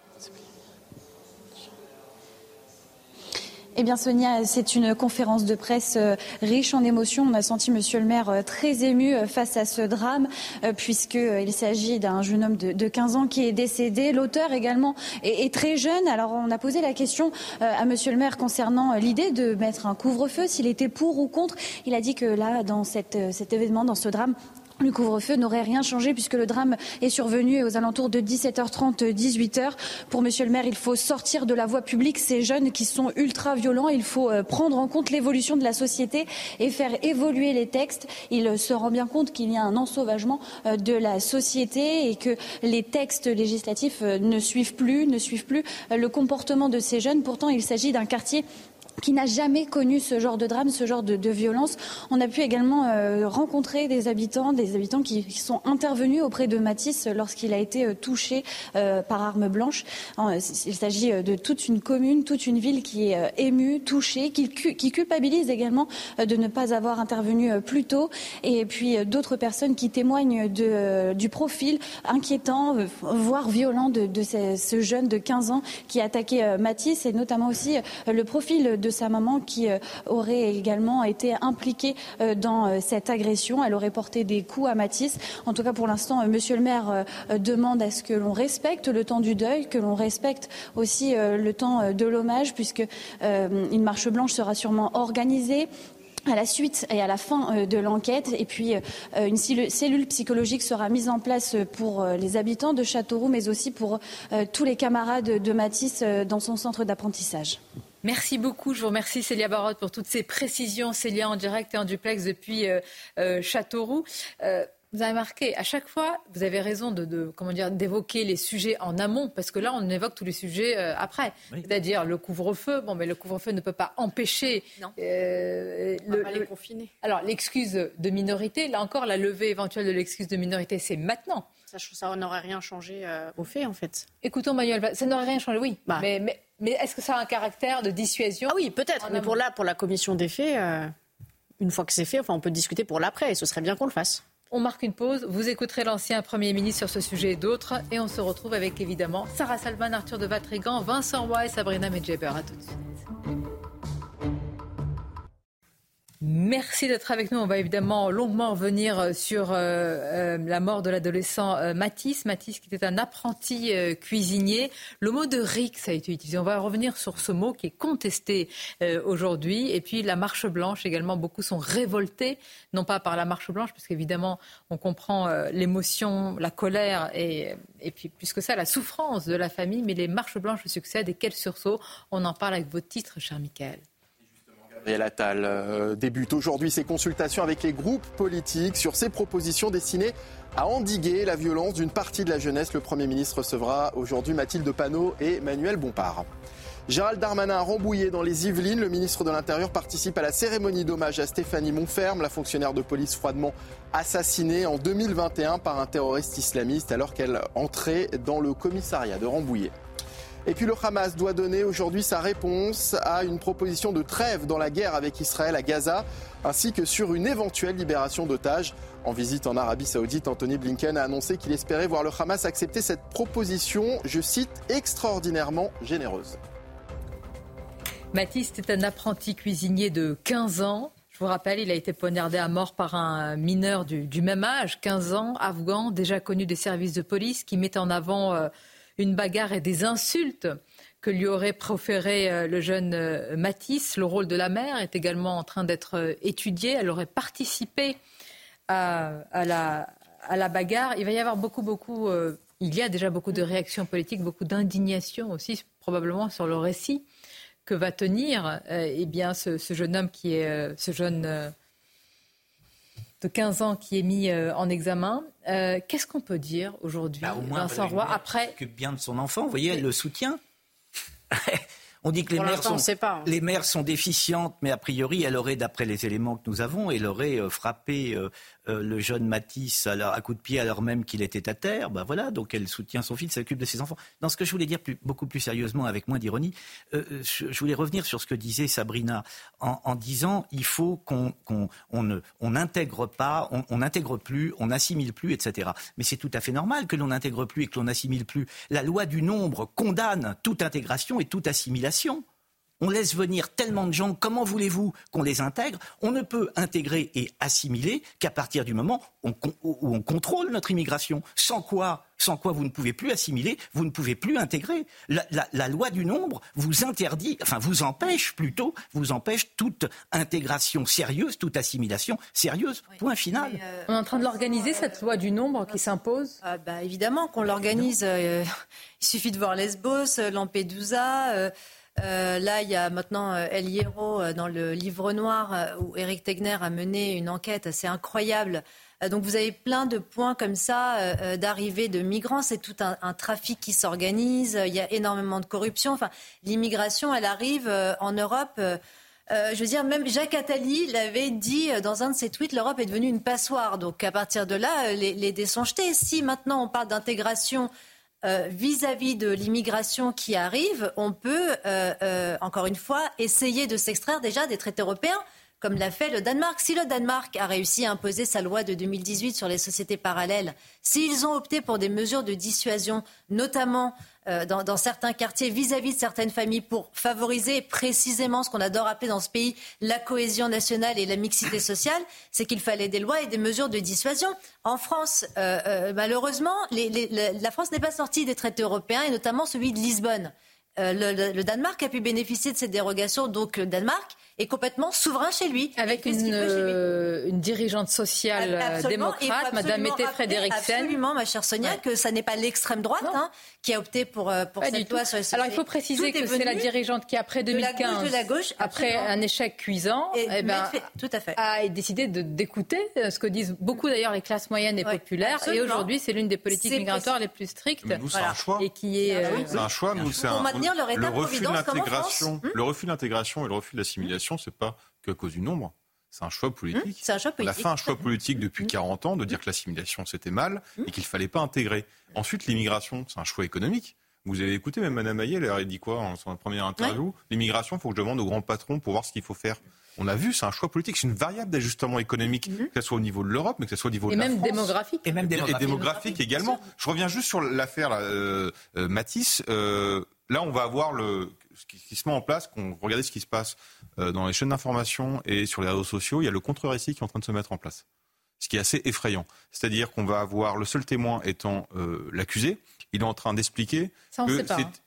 Eh bien Sonia, c'est une conférence de presse riche en émotions. On a senti monsieur le maire très ému face à ce drame puisqu'il s'agit d'un jeune homme de quinze ans qui est décédé. L'auteur également est, est très jeune. Alors on a posé la question à monsieur le maire concernant l'idée de mettre un couvre-feu, s'il était pour ou contre. Il a dit que là, dans cette, cet événement, dans ce drame, le couvre-feu n'aurait rien changé puisque le drame est survenu aux alentours de dix-sept heures trente, dix-huit heures. Pour monsieur le maire, il faut sortir de la voie publique ces jeunes qui sont ultra violents. Il faut prendre en compte l'évolution de la société et faire évoluer les textes. Il se rend bien compte qu'il y a un ensauvagement de la société et que les textes législatifs ne suivent plus, ne suivent plus le comportement de ces jeunes. Pourtant, il s'agit d'un quartier qui n'a jamais connu ce genre de drame, ce genre de, de violence. On a pu également euh, rencontrer des habitants, des habitants qui, qui sont intervenus auprès de Matisse lorsqu'il a été euh, touché euh, par arme blanche. Alors, il s'agit de toute une commune, toute une ville qui est euh, émue, touchée, qui, qui culpabilise également euh, de ne pas avoir intervenu euh, plus tôt. Et puis euh, d'autres personnes qui témoignent de, euh, du profil inquiétant, euh, voire violent de, de ces, ce jeune de quinze ans qui a attaqué euh, Matisse, et notamment aussi euh, le profil de sa maman qui euh, aurait également été impliquée euh, dans euh, cette agression. Elle aurait porté des coups à Matisse. En tout cas, pour l'instant, euh, monsieur le maire euh, demande à ce que l'on respecte le temps du deuil, que l'on respecte aussi euh, le temps euh, de l'hommage, puisque euh, une marche blanche sera sûrement organisée à la suite et à la fin de l'enquête. Et puis, une cellule psychologique sera mise en place pour les habitants de Châteauroux, mais aussi pour tous les camarades de Matisse dans son centre d'apprentissage. Merci beaucoup. Je vous remercie Célia Barotte pour toutes ces précisions. Célia, en direct et en duplex depuis euh, euh, Châteauroux. Euh, Vous avez marqué, à chaque fois, vous avez raison de, de comment dire, d'évoquer les sujets en amont, parce que là, on évoque tous les sujets euh, après. Oui. C'est-à-dire le couvre-feu. Bon, mais le couvre-feu ne peut pas empêcher... Non, euh, on le, va les confiner. Alors, l'excuse de minorité, là encore, la levée éventuelle de l'excuse de minorité, c'est maintenant. Ça, ça n'aurait rien changé euh, au fait, en fait. Écoutons Manuel, ça n'aurait rien changé, oui. Bah. Mais, mais, mais est-ce que ça a un caractère de dissuasion ? Ah oui, peut-être. Mais pour, la, pour la commission des faits, euh, une fois que c'est fait, enfin, on peut discuter pour l'après, et ce serait bien qu'on le fasse. On marque une pause, vous écouterez l'ancien Premier ministre sur ce sujet et d'autres, et on se retrouve avec évidemment Sarah Salman, Arthur de Vatrigan, Vincent Roy et Sabrina Medjeber. À tout de suite. Merci d'être avec nous. On va évidemment longuement revenir sur euh, euh, la mort de l'adolescent euh, Matisse. Matisse qui était un apprenti euh, cuisinier. Le mot de rixe a été utilisé. On va revenir sur ce mot qui est contesté euh, aujourd'hui. Et puis la marche blanche également. Beaucoup sont révoltés, non pas par la marche blanche, parce qu'évidemment on comprend euh, l'émotion, la colère et, et puis plus que ça, la souffrance de la famille. Mais les marches blanches succèdent et quel sursaut. On en parle avec votre titre, cher Mickaël. Gabriel Attal euh, débute aujourd'hui ses consultations avec les groupes politiques sur ses propositions destinées à endiguer la violence d'une partie de la jeunesse. Le Premier ministre recevra aujourd'hui Mathilde Panot et Manuel Bompard. Gérald Darmanin à Rambouillet dans les Yvelines. Le ministre de l'Intérieur participe à la cérémonie d'hommage à Stéphanie Monferme, la fonctionnaire de police froidement assassinée en deux mille vingt et un par un terroriste islamiste alors qu'elle entrait dans le commissariat de Rambouillet. Et puis le Hamas doit donner aujourd'hui sa réponse à une proposition de trêve dans la guerre avec Israël à Gaza, ainsi que sur une éventuelle libération d'otages. En visite en Arabie Saoudite, Anthony Blinken a annoncé qu'il espérait voir le Hamas accepter cette proposition, je cite, extraordinairement généreuse. Mathis est un apprenti cuisinier de quinze ans. Je vous rappelle, il a été poignardé à mort par un mineur du, du même âge, quinze ans, afghan, déjà connu des services de police, qui met en avant euh, une bagarre et des insultes que lui aurait proféré euh, le jeune euh, Mathis. Le rôle de la mère est également en train d'être euh, étudié. Elle aurait participé à, à, la, à la bagarre. Il va y avoir beaucoup, beaucoup... Euh, il y a déjà beaucoup de réactions politiques, beaucoup d'indignation aussi, probablement, sur le récit que va tenir euh, eh bien, ce, ce jeune homme qui est euh, ce jeune euh, de quinze ans qui est mis euh, en examen. Euh, qu'est-ce qu'on peut dire aujourd'hui, bah, au moins, Vincent Roy, après s'occupe bien de son enfant, vous voyez, elle le soutient. On dit que les mères, sont, pas. les mères sont déficientes, mais a priori, elle aurait, d'après les éléments que nous avons, elle aurait euh, frappé euh, euh, le jeune Mathis à, à coup de pied alors même qu'il était à terre. Ben voilà, donc elle soutient son fils, s'occupe de ses enfants. Dans ce que je voulais dire plus, beaucoup plus sérieusement, avec moins d'ironie, euh, je, je voulais revenir sur ce que disait Sabrina en, en disant il faut qu'on, qu'on on ne, on n'intègre pas, on, on n'intègre plus, on n'assimile plus, et cetera. Mais c'est tout à fait normal que l'on n'intègre plus et que l'on n'assimile plus. La loi du nombre condamne toute intégration et toute assimilation. On laisse venir tellement de gens, comment voulez-vous qu'on les intègre ? On ne peut intégrer et assimiler qu'à partir du moment où on, où on contrôle notre immigration. Sans quoi, sans quoi vous ne pouvez plus assimiler, vous ne pouvez plus intégrer. La, la, la loi du nombre vous interdit, enfin vous empêche plutôt, vous empêche toute intégration sérieuse, toute assimilation sérieuse. Oui. Point final. Euh, on est en train de l'organiser, cette loi du nombre qui s'impose ? Ah bah, évidemment qu'on l'organise. Euh, il suffit de voir Lesbos, Lampedusa... Euh, Euh, là, il y a maintenant euh, El Hierro euh, dans le Livre Noir euh, où Éric Tegner a mené une enquête assez incroyable. Euh, donc vous avez plein de points comme ça euh, d'arrivée de migrants. C'est tout un, un trafic qui s'organise. Il y a énormément de corruption. Enfin, l'immigration, elle arrive euh, en Europe. Euh, euh, je veux dire, même Jacques Attali l'avait dit euh, dans un de ses tweets, l'Europe est devenue une passoire. Donc à partir de là, euh, les, les dés sont jetés. Si maintenant on parle d'intégration Euh, vis-à-vis de l'immigration qui arrive, on peut, euh, euh, encore une fois, essayer de s'extraire déjà des traités européens, comme l'a fait le Danemark. Si le Danemark a réussi à imposer sa loi de deux mille dix-huit sur les sociétés parallèles, s'ils ont opté pour des mesures de dissuasion, notamment euh, dans, dans certains quartiers vis-à-vis de certaines familles, pour favoriser précisément ce qu'on adore appeler dans ce pays la cohésion nationale et la mixité sociale, c'est qu'il fallait des lois et des mesures de dissuasion. En France, euh, euh, malheureusement, les, les, la France n'est pas sortie des traités européens, et notamment celui de Lisbonne. Euh, le, le, le Danemark a pu bénéficier de ces dérogations, donc le Danemark est complètement souverain chez lui. Avec une, euh, une dirigeante sociale absolument, démocrate, Madame Mette Frederiksen. Absolument, ma chère Sonia, ouais. que ça n'est pas l'extrême droite hein, qui a opté pour, pour cette loi sur les sociétés. Alors il faut préciser tout que c'est la dirigeante qui, après deux mille quinze, de la gauche, de la gauche, après un échec cuisant, et, eh ben, fait, tout à fait. a décidé de, d'écouter ce que disent beaucoup d'ailleurs les classes moyennes et ouais, populaires. Absolument. Et aujourd'hui, c'est l'une des politiques c'est migratoires possible. les plus strictes. Mais nous, c'est voilà. un choix. Et qui est, euh, c'est un choix. Nous, c'est pour un, maintenir leur état le refus de l'intégration. Hum le refus de l'intégration et le refus de l'assimilation, c'est pas qu'à cause du nombre. C'est un choix politique. Mmh, c'est un choix politique. On a fait un choix politique depuis mmh. quarante ans de dire que l'assimilation c'était mal mmh. et qu'il fallait pas intégrer. Ensuite, l'immigration, c'est un choix économique. Vous avez écouté même Mme Maillet, elle a dit quoi en son première interview ouais. L'immigration, il faut que je demande aux grands patrons pour voir ce qu'il faut faire. On a vu, c'est un choix politique, c'est une variable d'ajustement économique, mmh. que ce soit au niveau de l'Europe, mais que ce soit au niveau et de la même France. Démographique. Et même démographique. Et démographique également. Je reviens juste sur l'affaire là, euh, euh, Mathis. Euh, là, on va avoir le... ce qui, qui se met en place, qu'on regardez ce qui se passe euh, dans les chaînes d'information et sur les réseaux sociaux, il y a le contre-récit qui est en train de se mettre en place. Ce qui est assez effrayant. C'est-à-dire qu'on va avoir le seul témoin étant euh, l'accusé. Il est en train d'expliquer Ça, on que sait pas, c'est... hein.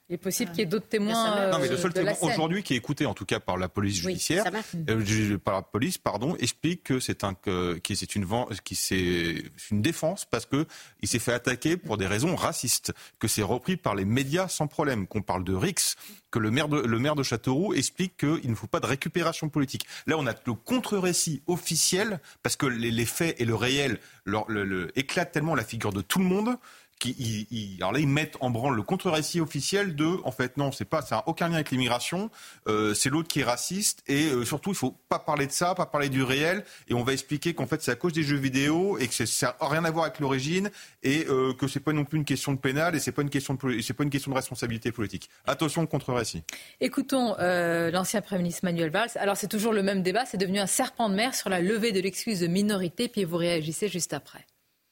Il est possible qu'il y ait d'autres témoins. Euh, non, mais le seul de la témoin scène. aujourd'hui qui est écouté, en tout cas par la police judiciaire, oui, euh, par la police, pardon, explique que c'est un, que, que c'est une, qui c'est une défense parce que il s'est fait attaquer pour des raisons racistes, que c'est repris par les médias sans problème, qu'on parle de rixes, que le maire de, le maire de Châteauroux explique qu'il ne faut pas de récupération politique. Là, on a le contre-récit officiel parce que les, les faits et le réel le, le, le, éclatent tellement la figure de tout le monde. Qui, ils, ils, alors là, ils mettent en branle le contre-récit officiel de, en fait, non, c'est pas, ça n'a aucun lien avec l'immigration, euh, c'est l'autre qui est raciste, et euh, surtout, il faut pas parler de ça, pas parler du réel, et on va expliquer qu'en fait, c'est à cause des jeux vidéo, et que c'est, ça n'a rien à voir avec l'origine, et euh, que c'est pas non plus une question de pénal, et c'est pas une question de, c'est pas une question de responsabilité politique. Attention au contre-récit. Écoutons euh, l'ancien Premier ministre Manuel Valls. Alors, c'est toujours le même débat, c'est devenu un serpent de mer sur la levée de l'excuse de minorité, puis vous réagissez juste après.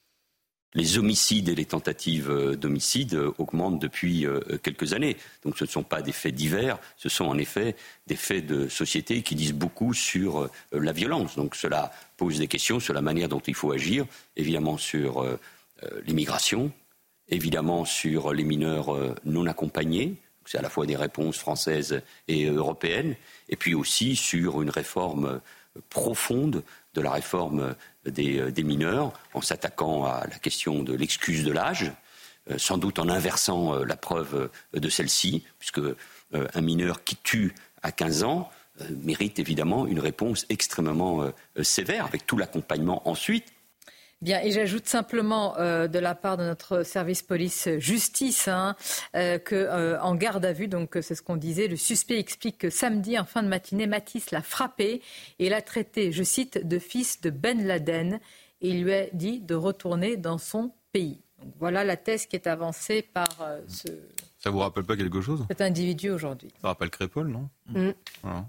Les homicides et les tentatives d'homicide augmentent depuis quelques années. Donc ce ne sont pas des faits divers, ce sont en effet des faits de société qui disent beaucoup sur la violence. Donc cela pose des questions sur la manière dont il faut agir, évidemment sur l'immigration, évidemment sur les mineurs non accompagnés. C'est à la fois des réponses françaises et européennes, et puis aussi sur une réforme profonde de la réforme des, des mineurs, en s'attaquant à la question de l'excuse de l'âge, euh, sans doute en inversant euh, la preuve de celle-ci, puisque euh, un mineur qui tue à quinze ans euh, mérite évidemment une réponse extrêmement euh, sévère, avec tout l'accompagnement ensuite. Bien, et j'ajoute simplement euh, de la part de notre service police-justice hein, euh, que euh, en garde à vue, donc c'est ce qu'on disait, le suspect explique que samedi, en fin de matinée, Matisse l'a frappé et l'a traité, je cite, de fils de Ben Laden et il lui a dit de retourner dans son pays. Donc voilà la thèse qui est avancée par euh, ce... Ça vous rappelle pas quelque chose ? Cet individu aujourd'hui. Ça rappelle Crépol, non ? Mmh. Voilà.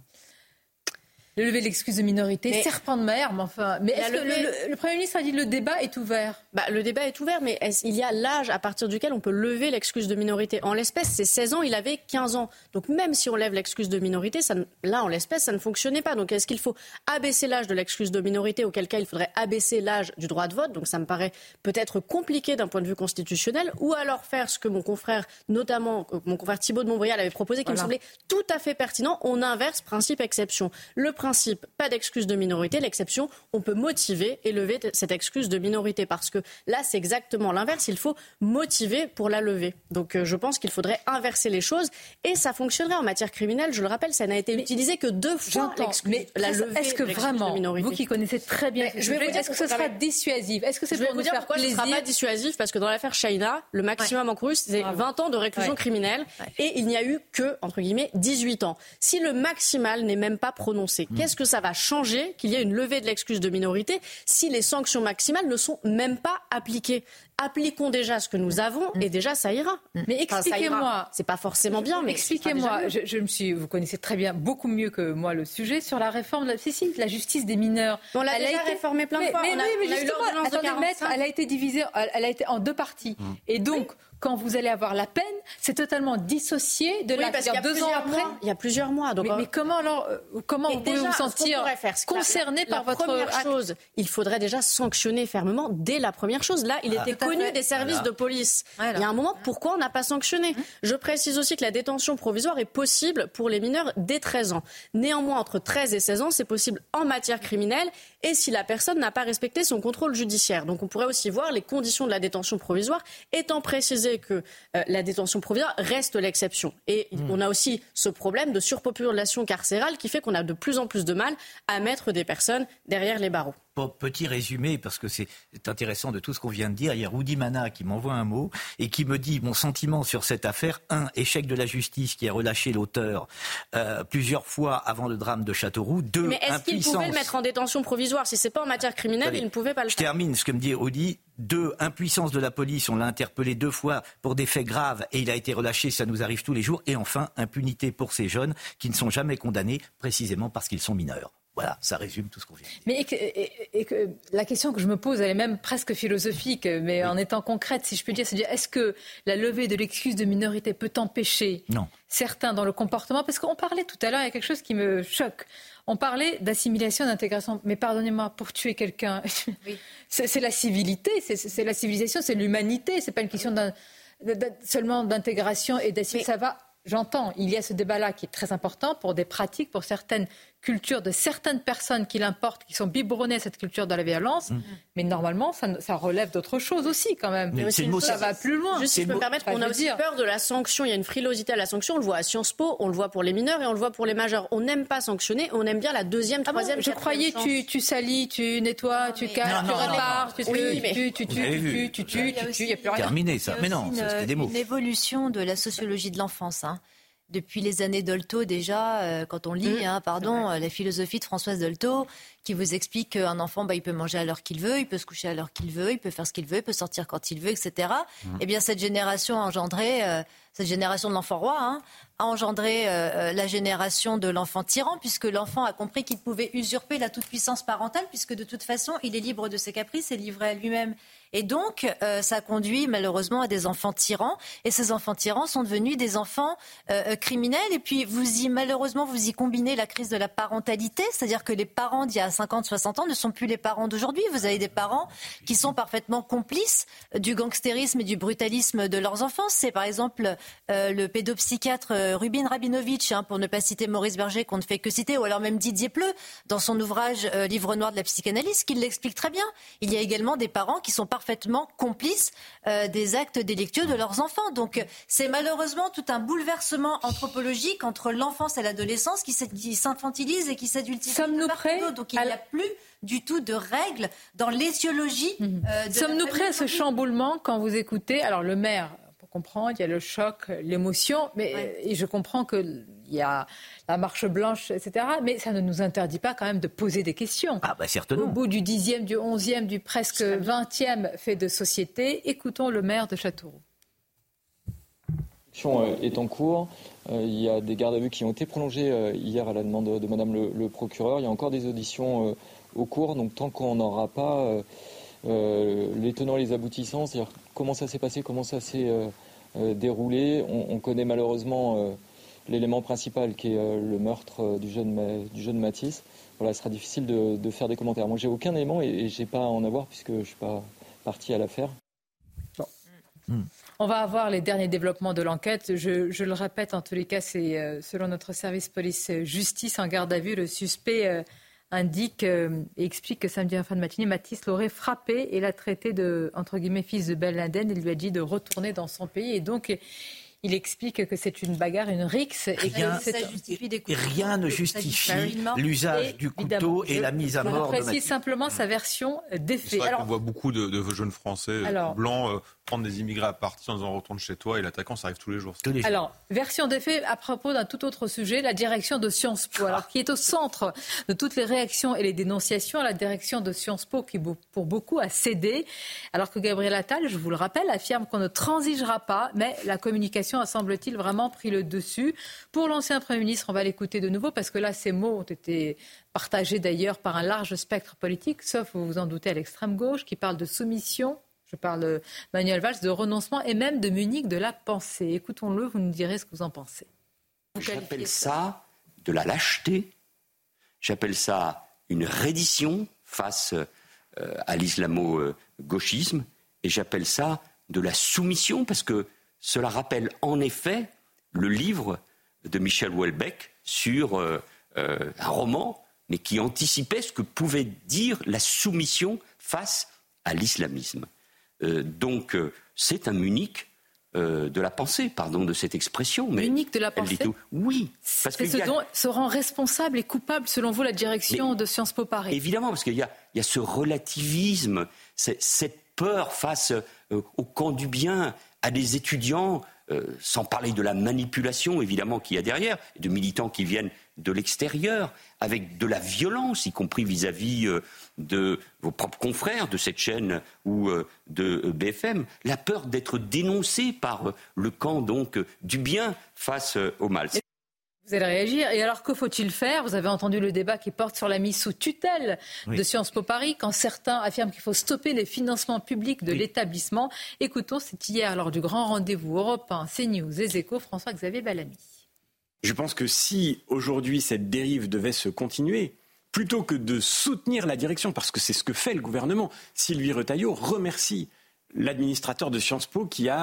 Le lever de l'excuse de minorité, mais, serpent de mer, mais enfin... Mais est-ce que levé... le, le Premier ministre a dit que le débat est ouvert ? Bah, le débat est ouvert, mais il y a l'âge à partir duquel on peut lever l'excuse de minorité. En l'espèce, c'est seize ans, il avait quinze ans. Donc même si on lève l'excuse de minorité, ça ne... là, en l'espèce, ça ne fonctionnait pas. Donc est-ce qu'il faut abaisser l'âge de l'excuse de minorité, auquel cas il faudrait abaisser l'âge du droit de vote ? Donc ça me paraît peut-être compliqué d'un point de vue constitutionnel. Ou alors faire ce que mon confrère, notamment mon confrère Thibault de Montbrial avait proposé, qui voilà. me semblait tout à fait pertinent. On inverse principe-exception. Le principe, pas d'excuse excuse de minorité, l'exception, on peut motiver et lever cette excuse de minorité parce que là, c'est exactement l'inverse. Il faut motiver pour la lever. Donc, euh, je pense qu'il faudrait inverser les choses et ça fonctionnerait en matière criminelle. Je le rappelle, ça n'a été mais, utilisé que deux fois. Mais la levée, est-ce que vraiment, de minorité. Vous qui connaissez très bien, je vais vous dire, est-ce que ce sera dissuasif ? Est-ce que c'est je vais pour vous nous dire faire pourquoi plaisir ? Ce ne sera pas dissuasif parce que dans l'affaire Chahina, le maximum ouais. encouru, c'est Bravo. vingt ans de réclusion ouais. criminelle ouais. et il n'y a eu que, entre guillemets, dix-huit ans. Si le maximal n'est même pas prononcé, mmh. qu'est-ce que ça va changer qu'il y ait une levée de l'excuse de minorité si les sanctions maximales ne sont même pas appliquées ? Appliquons déjà ce que nous avons et déjà ça ira. Mais expliquez-moi, enfin, c'est pas forcément bien, mais expliquez-moi. Je, je me suis, vous connaissez très bien, beaucoup mieux que moi le sujet sur la réforme de la, si, si, de la justice des mineurs. On l'a déjà été réformée plein de mais, fois. Mais, on a, oui, mais on a justement, eu attendez, de maître, elle a été divisée, elle a été en deux parties. Mmh. Et donc. Oui. Quand vous allez avoir la peine, c'est totalement dissocié de oui, la parce qu'il y a deux ans après. Mois, il y a plusieurs mois. Donc mais, on... mais comment alors, comment vous pouvez vous sentir concerné la, par la votre première acte. chose, il faudrait déjà sanctionner fermement dès la première chose. Là, il ah, était connu des services voilà. de police. Voilà. Il y a un moment, pourquoi on n'a pas sanctionné ? mmh. Je précise aussi que la détention provisoire est possible pour les mineurs dès treize ans. Néanmoins, entre treize et seize ans, c'est possible en matière criminelle et si la personne n'a pas respecté son contrôle judiciaire. Donc on pourrait aussi voir les conditions de la détention provisoire, étant précisé que euh, la détention provisoire reste l'exception. Et mmh. on a aussi ce problème de surpopulation carcérale qui fait qu'on a de plus en plus de mal à mettre des personnes derrière les barreaux. Petit résumé, parce que c'est intéressant de tout ce qu'on vient de dire. Il y a Rudy Mana qui m'envoie un mot et qui me dit mon sentiment sur cette affaire. Un, échec de la justice qui a relâché l'auteur euh, plusieurs fois avant le drame de Châteauroux. Deux, mais est-ce impuissance... qu'il pouvait le mettre en détention provisoire ? Si c'est pas en matière criminelle, Allez, il ne pouvait pas le je faire. Je termine ce que me dit Rudy. Deux, impuissance de la police. On l'a interpellé deux fois pour des faits graves et il a été relâché. Ça nous arrive tous les jours. Et enfin, impunité pour ces jeunes qui ne sont jamais condamnés précisément parce qu'ils sont mineurs. Voilà, ça résume tout ce qu'on vient de dire. Mais et que, et, et que la question que je me pose, elle est même presque philosophique, mais oui. en étant concrète, si je peux dire, c'est de dire, est-ce que la levée de l'excuse de minorité peut empêcher non. certains dans le comportement ? Parce qu'on parlait tout à l'heure, il y a quelque chose qui me choque. On parlait d'assimilation, d'intégration. Mais pardonnez-moi, pour tuer quelqu'un, oui. c'est, c'est la civilité, c'est, c'est la civilisation, c'est l'humanité. C'est pas une question d'un... seulement d'intégration et d'assiette. Ça va, j'entends, il y a ce débat-là qui est très important pour des pratiques, pour certaines culture de certaines personnes qui l'importent, qui sont biberonnées à cette culture de la violence, mmh. mais normalement, ça, ça relève d'autre chose aussi, quand même. Mais c'est mot, ça va plus loin. Juste si je peux me permettre, on a aussi dire. peur de la sanction. Il y a une frilosité à la sanction. On le voit à Sciences Po, on le voit pour les mineurs et on le voit pour les majeurs. On n'aime pas sanctionner, on aime bien la deuxième, ah troisième, bon, je croyais tu, tu salis, tu nettoies, tu casses, tu répares, tu tues, tu tues, tu tues, tu tues, tu tues, tu tues, il n'y a plus rien. Terminé ça. Mais non, c'était des mots. Une évolution de la sociologie de l'enfance, hein. Depuis les années Dolto déjà, euh, quand on lit, mmh, hein, pardon, la philosophie de Françoise Dolto, qui vous explique qu'un enfant, bah, il peut manger à l'heure qu'il veut, il peut se coucher à l'heure qu'il veut, il peut faire ce qu'il veut, il peut sortir quand il veut, et cetera. Mmh. Eh bien, cette génération a engendré, euh, cette génération de l'enfant roi, hein, a engendré euh, la génération de l'enfant tyran, puisque l'enfant a compris qu'il pouvait usurper la toute-puissance parentale, puisque de toute façon, il est libre de ses caprices et livré à lui-même. Et donc, euh, ça conduit malheureusement à des enfants tyrans. Et ces enfants tyrans sont devenus des enfants euh, criminels. Et puis, vous y, malheureusement, vous y combinez la crise de la parentalité. C'est-à-dire que les parents d'il y a cinquante, soixante ans ne sont plus les parents d'aujourd'hui. Vous avez des parents qui sont parfaitement complices du gangstérisme et du brutalisme de leurs enfants. C'est par exemple euh, le pédopsychiatre euh, Rubin Rabinovitch, hein, pour ne pas citer Maurice Berger, qu'on ne fait que citer, ou alors même Didier Pleu, dans son ouvrage euh, Livre noir de la psychanalyse, qui l'explique très bien. Il y a également des parents qui sont parfaitement complices euh, des actes délictueux de leurs enfants. Donc c'est malheureusement tout un bouleversement anthropologique entre l'enfance et l'adolescence qui, qui s'infantilise et qui s'adultifie. Sommes-nous prêts? Donc il n'y a plus du tout de règles dans l'étiologie. Euh, Sommes-nous prêts à ce chamboulement quand vous écoutez? Alors le maire, pour comprendre, il y a le choc, l'émotion, mais ouais. et je comprends qu'il y a la marche blanche, et cetera. Mais ça ne nous interdit pas quand même de poser des questions. Ah bah certainement. Au bout du dixième, du onzième, du presque vingtième fait de société, écoutons le maire de Châteauroux. L'action est en cours. Il y a des gardes à vue qui ont été prolongées hier à la demande de Madame le, le procureur. Il y a encore des auditions au cours. Donc tant qu'on n'aura pas euh, les tenants et les aboutissants, c'est-à-dire comment ça s'est passé, comment ça s'est euh, déroulé, on, on connaît malheureusement euh, l'élément principal qui est euh, le meurtre euh, du, jeune, du jeune Mathis. Voilà, ce sera difficile de, de faire des commentaires. Moi, j'ai aucun élément et, et je n'ai pas à en avoir puisque je ne suis pas parti à l'affaire. Bon. Mmh. On va avoir les derniers développements de l'enquête. Je, je le répète, en tous les cas, c'est euh, selon notre service police-justice en garde à vue, le suspect euh, indique euh, et explique que samedi en fin de matinée, Mathis l'aurait frappé et l'a traité de, entre guillemets, fils de Ben Laden. Il lui a dit de retourner dans son pays et donc il explique que c'est une bagarre, une rixe. Et rien, que c'est... ça justifie des coups rien ne justifie l'usage et, du couteau et la mise à mort de Mathis. Je précise simplement sa version des faits. C'est vrai Alors, qu'on voit beaucoup de, de jeunes Français alors, blancs euh, prendre des immigrés à partie en disant retourne chez toi et l'attaquant, ça arrive tous les jours. Tous les jours. Alors, version des faits à propos d'un tout autre sujet, la direction de Sciences Po, alors, qui est au centre de toutes les réactions et les dénonciations, la direction de Sciences Po qui, pour beaucoup, a cédé, alors que Gabriel Attal, je vous le rappelle, affirme qu'on ne transigera pas, mais la communication a, semble-t-il, vraiment pris le dessus. Pour l'ancien Premier ministre, on va l'écouter de nouveau, parce que là, ces mots ont été partagés d'ailleurs par un large spectre politique, sauf, vous vous en doutez, à l'extrême gauche, qui parle de soumission. Je parle de Manuel Valls, de renoncement et même de Munich de la pensée. Écoutons-le, vous nous direz ce que vous en pensez. J'appelle ça de la lâcheté. J'appelle ça une reddition face euh, à l'islamo-gauchisme. Et j'appelle ça de la soumission parce que cela rappelle en effet le livre de Michel Houellebecq sur euh, euh, un roman, mais qui anticipait ce que pouvait dire la soumission face à l'islamisme. Euh, donc, euh, c'est un Munich euh, de la pensée, pardon de cette expression. Mais Munich de la pensée Oui. Parce c'est ce a... dont se rend responsable et coupable, selon vous, la direction mais, de Sciences Po Paris. Évidemment, parce qu'il y a, il y a ce relativisme, cette peur face euh, au camp du bien, à des étudiants, euh, sans parler de la manipulation, évidemment, qu'il y a derrière, de militants qui viennent de l'extérieur, avec de la violence, y compris vis-à-vis euh, de vos propres confrères de cette chaîne ou euh, de euh, B F M, la peur d'être dénoncé par euh, le camp donc euh, du bien face euh, au mal. Vous allez réagir. Et alors, que faut-il faire? Vous avez entendu le débat qui porte sur la mise sous tutelle oui. de Sciences Po Paris, quand certains affirment qu'il faut stopper les financements publics de oui. l'établissement. Écoutons, c'est hier, lors du grand rendez-vous Europe un, CNews et Échos, François-Xavier Bellamy. Je pense que si aujourd'hui cette dérive devait se continuer, plutôt que de soutenir la direction, parce que c'est ce que fait le gouvernement, Sylvie Retailleau remercie l'administrateur de Sciences Po qui a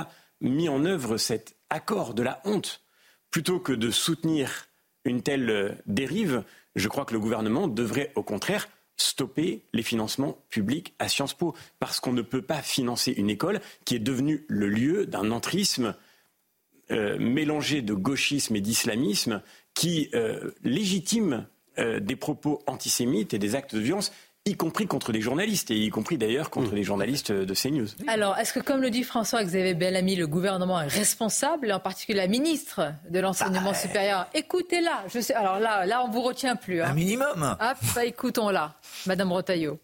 mis en œuvre cet accord de la honte. Plutôt que de soutenir une telle dérive, je crois que le gouvernement devrait au contraire stopper les financements publics à Sciences Po, parce qu'on ne peut pas financer une école qui est devenue le lieu d'un entrisme euh, mélangé de gauchisme et d'islamisme qui euh, légitime euh, des propos antisémites et des actes de violence, y compris contre des journalistes, et y compris d'ailleurs contre mmh. les journalistes de CNews. Alors, est-ce que, comme le dit François-Xavier Bellamy, le gouvernement est responsable, en particulier la ministre de l'Enseignement ah, supérieur? Écoutez-la. Je sais, alors là, là, on ne vous retient plus. Hein. Un minimum. Hop, bah, écoutons-la. Madame Retailleau.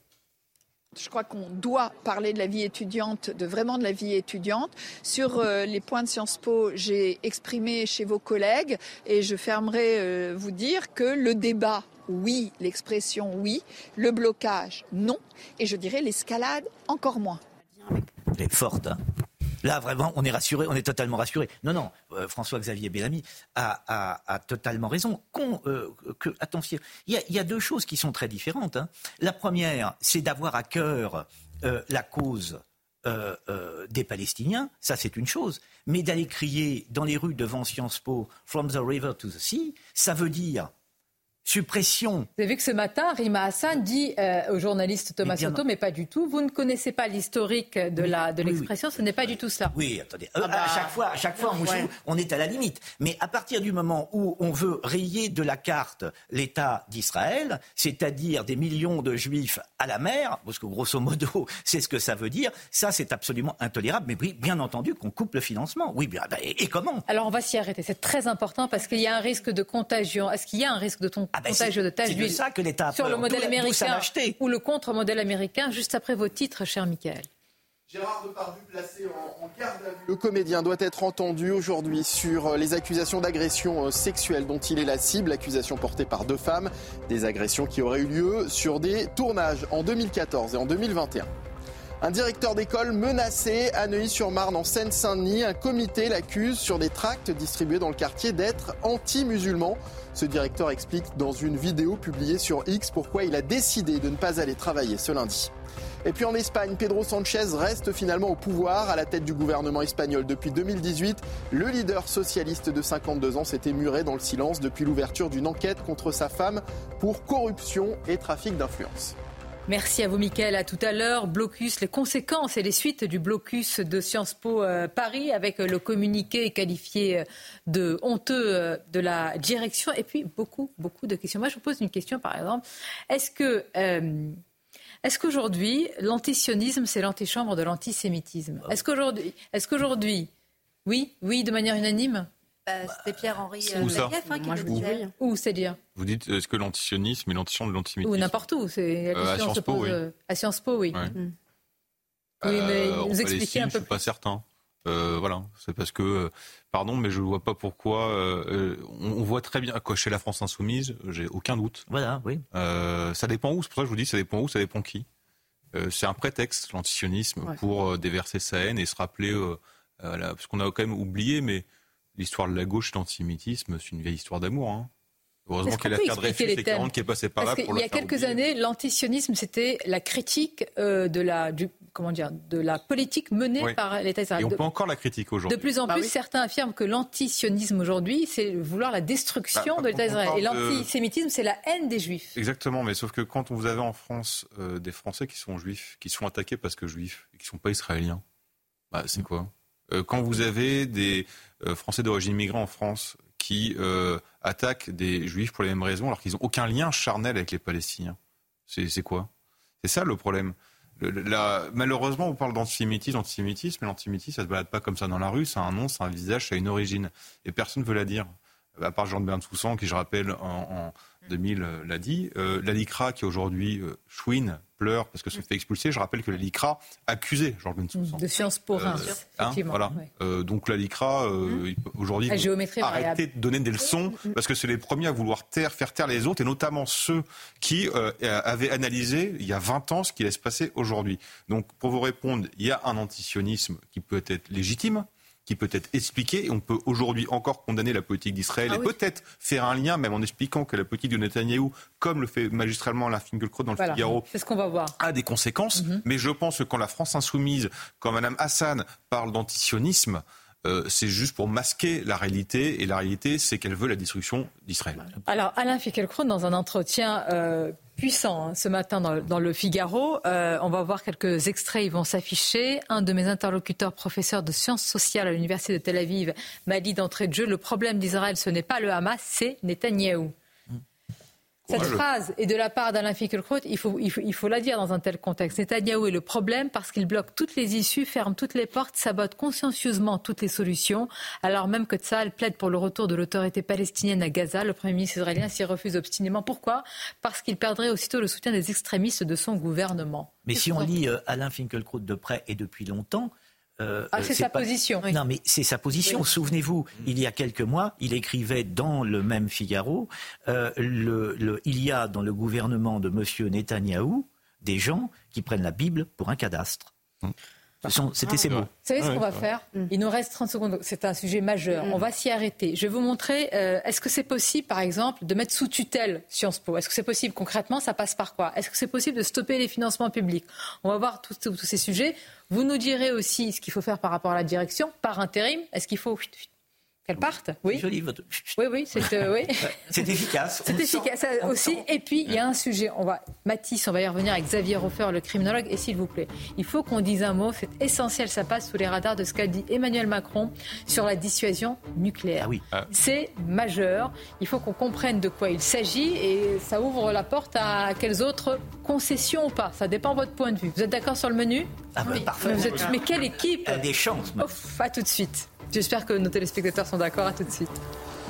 Je crois qu'on doit parler de la vie étudiante, de vraiment de la vie étudiante. Sur euh, les points de Sciences Po, j'ai exprimé chez vos collègues, et je fermerai euh, vous dire que le débat, oui, l'expression oui, le blocage, non, et je dirais l'escalade, encore moins. Elle est forte, hein. Là, vraiment, on est rassuré, on est totalement rassuré. Non, non, euh, François-Xavier Bellamy a, a, a totalement raison. Qu'on, euh, que, attention, il y, y a deux choses qui sont très différentes. Hein. La première, c'est d'avoir à cœur euh, la cause euh, euh, des Palestiniens, ça c'est une chose. Mais d'aller crier dans les rues devant Sciences Po, « From the river to the sea », ça veut dire suppression. Vous avez vu que ce matin, Rima Hassan dit euh, au journaliste Thomas mais Soto, mais pas du tout, vous ne connaissez pas l'historique de, oui, la, de oui, l'expression, oui. Ce n'est pas du tout cela. Oui, attendez, euh, ah bah, à chaque fois, à chaque fois on, ouais. on est à la limite. Mais à partir du moment où on veut rayer de la carte l'État d'Israël, c'est-à-dire des millions de juifs à la mer, parce que grosso modo, c'est ce que ça veut dire, ça c'est absolument intolérable, mais oui, bien entendu qu'on coupe le financement. Oui, bien, bah, et, et comment ? Alors on va s'y arrêter, c'est très important parce qu'il y a un risque de contagion. Est-ce qu'il y a un risque de ton... Ah ben c'est, de tache d'huile ça que l'État a sur peur. le modèle d'où, américain d'où ou le contre-modèle américain, juste après vos titres, cher Mickaël. Gérard Depardieu placé en, en garde à vue. Le comédien doit être entendu aujourd'hui sur les accusations d'agression sexuelle dont il est la cible, accusations portées par deux femmes, des agressions qui auraient eu lieu sur des tournages en deux mille quatorze et en deux mille vingt et un. Un directeur d'école menacé à Neuilly-sur-Marne en Seine-Saint-Denis. Un comité l'accuse sur des tracts distribués dans le quartier d'être anti-musulman. Ce directeur explique dans une vidéo publiée sur X pourquoi il a décidé de ne pas aller travailler ce lundi. Et puis en Espagne, Pedro Sánchez reste finalement au pouvoir à la tête du gouvernement espagnol depuis deux mille dix-huit. Le leader socialiste de cinquante-deux ans s'était muré dans le silence depuis l'ouverture d'une enquête contre sa femme pour corruption et trafic d'influence. Merci à vous, Mickaël. À tout à l'heure. Blocus, les conséquences et les suites du blocus de Sciences Po euh, Paris, avec le communiqué qualifié de honteux euh, de la direction. Et puis, beaucoup, beaucoup de questions. Moi, je vous pose une question, par exemple. Est-ce que, euh, est-ce qu'aujourd'hui, l'antisionisme, c'est l'antichambre de l'antisémitisme ? Est-ce qu'aujourd'hui, est-ce qu'aujourd'hui, oui, oui, de manière unanime ? C'était Pierre-Henri Medvedev hein, qui le disait. Où, c'est-dire ? Vous dites, est-ce que l'antisionisme est l'antichambre de l'antisémitisme ? Ou n'importe où. C'est, la euh, à Sciences se Po, pose, oui. Euh, à Sciences Po, oui. Ouais. Mmh. Oui, mais euh, vous expliquez un peu je ne suis pas certain. Euh, voilà, c'est parce que, euh, pardon, mais je ne vois pas pourquoi. Euh, on, on voit très bien, quoi, chez la France Insoumise, j'ai aucun doute. Voilà, oui. Euh, ça dépend où, c'est pour ça que je vous dis, ça dépend où, ça dépend qui. Euh, c'est un prétexte, l'antisionisme, ouais. pour euh, déverser sa haine et se rappeler, euh, euh, la, parce qu'on a quand même oublié, mais l'histoire de la gauche et l'antisémitisme, c'est une vieille histoire d'amour. Hein. Heureusement qu'il y a l'affaire Dreyfus et quarante qui est passée par Parce là pour le faire oublier. Il y a quelques années, l'antisionisme, c'était la critique euh, de la, du, comment dire, de la politique menée oui. par l'État israélien. Et on peut encore la critiquer aujourd'hui. De plus en bah plus, oui. certains affirment que l'antisionisme aujourd'hui, c'est vouloir la destruction bah, de l'État israélien. Et l'antisémitisme, de... c'est la haine des Juifs. Exactement, mais sauf que quand vous avez en France euh, des Français qui sont juifs, qui sont attaqués parce que juifs, et qui ne sont pas israéliens, bah, c'est quoi ? euh, Quand vous avez des euh, Français d'origine immigrée en France qui euh, attaquent des Juifs pour les mêmes raisons alors qu'ils n'ont aucun lien charnel avec les Palestiniens. C'est, c'est quoi ? C'est ça le problème. Le, la, malheureusement, on parle d'antisémitisme, antisémitisme, mais l'antisémitisme, ça ne se balade pas comme ça dans la rue, ça a un nom, c'est un visage, ça a une origine. Et personne ne veut la dire. À part Jean de Bensoussan, qui, je rappelle, en, en deux mille euh, l'a dit. Euh, la LICRA, qui aujourd'hui euh, chouine, pleure parce que se fait expulser. Je rappelle que la LICRA accusait Georges Bensoussan. De Sciences Po Reims, euh, effectivement. Hein, voilà. Ouais. Euh, donc la LICRA, euh, mmh. aujourd'hui, arrêtez variable. de donner des leçons parce que c'est les premiers à vouloir taire, faire taire les autres, et notamment ceux qui euh, avaient analysé il y a vingt ans ce qui allait se passer aujourd'hui. Donc pour vous répondre, il y a un antisionisme qui peut être légitime, qui peut être expliqué, et on peut aujourd'hui encore condamner la politique d'Israël, ah et oui. peut-être faire un lien, même en expliquant que la politique de Netanyahou, comme le fait magistralement la Finkielkraut dans le voilà, Figaro, c'est ce qu'on va voir. a des conséquences. Mm-hmm. Mais je pense que quand la France insoumise, quand Mme Hassan parle d'antisionisme, euh, c'est juste pour masquer la réalité. Et la réalité, c'est qu'elle veut la destruction d'Israël. Alors, Alain Finkielkraut, dans un entretien euh, puissant hein, ce matin dans, dans le Figaro, euh, on va voir quelques extraits, ils vont s'afficher. Un de mes interlocuteurs, professeur de sciences sociales à l'université de Tel Aviv, m'a dit d'entrée de jeu, le problème d'Israël, ce n'est pas le Hamas, c'est Netanyahou. Cette Courageux. phrase est de la part d'Alain Finkielkraut, il faut, il, faut, il faut la dire dans un tel contexte. Netanyahou est le problème parce qu'il bloque toutes les issues, ferme toutes les portes, sabote consciencieusement toutes les solutions, alors même que Tsahal plaide pour le retour de l'autorité palestinienne à Gaza. Le Premier ministre israélien s'y refuse obstinément. Pourquoi ? Parce qu'il perdrait aussitôt le soutien des extrémistes de son gouvernement. Mais si on lit euh, Alain Finkielkraut de près et depuis longtemps... Euh, ah, c'est, c'est sa pas... position. Oui. Non, mais c'est sa position. Oui. Souvenez-vous, il y a quelques mois, il écrivait dans le même Figaro, euh, le, le, il y a dans le gouvernement de M. Netanyahou des gens qui prennent la Bible pour un cadastre. Hum. Ce sont, c'était ses mots. Vous savez ce ouais, qu'on va ouais. faire ? Il nous reste trente secondes. C'est un sujet majeur. Mm. On va s'y arrêter. Je vais vous montrer. Euh, est-ce que c'est possible, par exemple, de mettre sous tutelle Sciences Po ? Est-ce que c'est possible concrètement ? Ça passe par quoi ? Est-ce que c'est possible de stopper les financements publics ? On va voir tous, tous, tous ces sujets. Vous nous direz aussi ce qu'il faut faire par rapport à la direction, par intérim. Est-ce qu'il faut qu'elle parte ? Oui. Joli votre... Oui, oui, c'est, euh, oui. c'est efficace. C'est efficace sent, aussi. Sent. Et puis, il y a un sujet. On va, Mathis, on va y revenir avec Xavier Hofer, le criminologue. Et s'il vous plaît, il faut qu'on dise un mot. C'est essentiel. Ça passe sous les radars de ce qu'a dit Emmanuel Macron sur la dissuasion nucléaire. Ah oui. Ah. C'est majeur. Il faut qu'on comprenne de quoi il s'agit. Et ça ouvre la porte à quelles autres concessions ou pas. Ça dépend de votre point de vue. Vous êtes d'accord sur le menu ? Ah bah, oui. Parfait. Vous êtes... Mais quelle équipe ? Elle a des chances. Ouf, à tout de suite. J'espère que nos téléspectateurs sont d'accord. À tout de suite.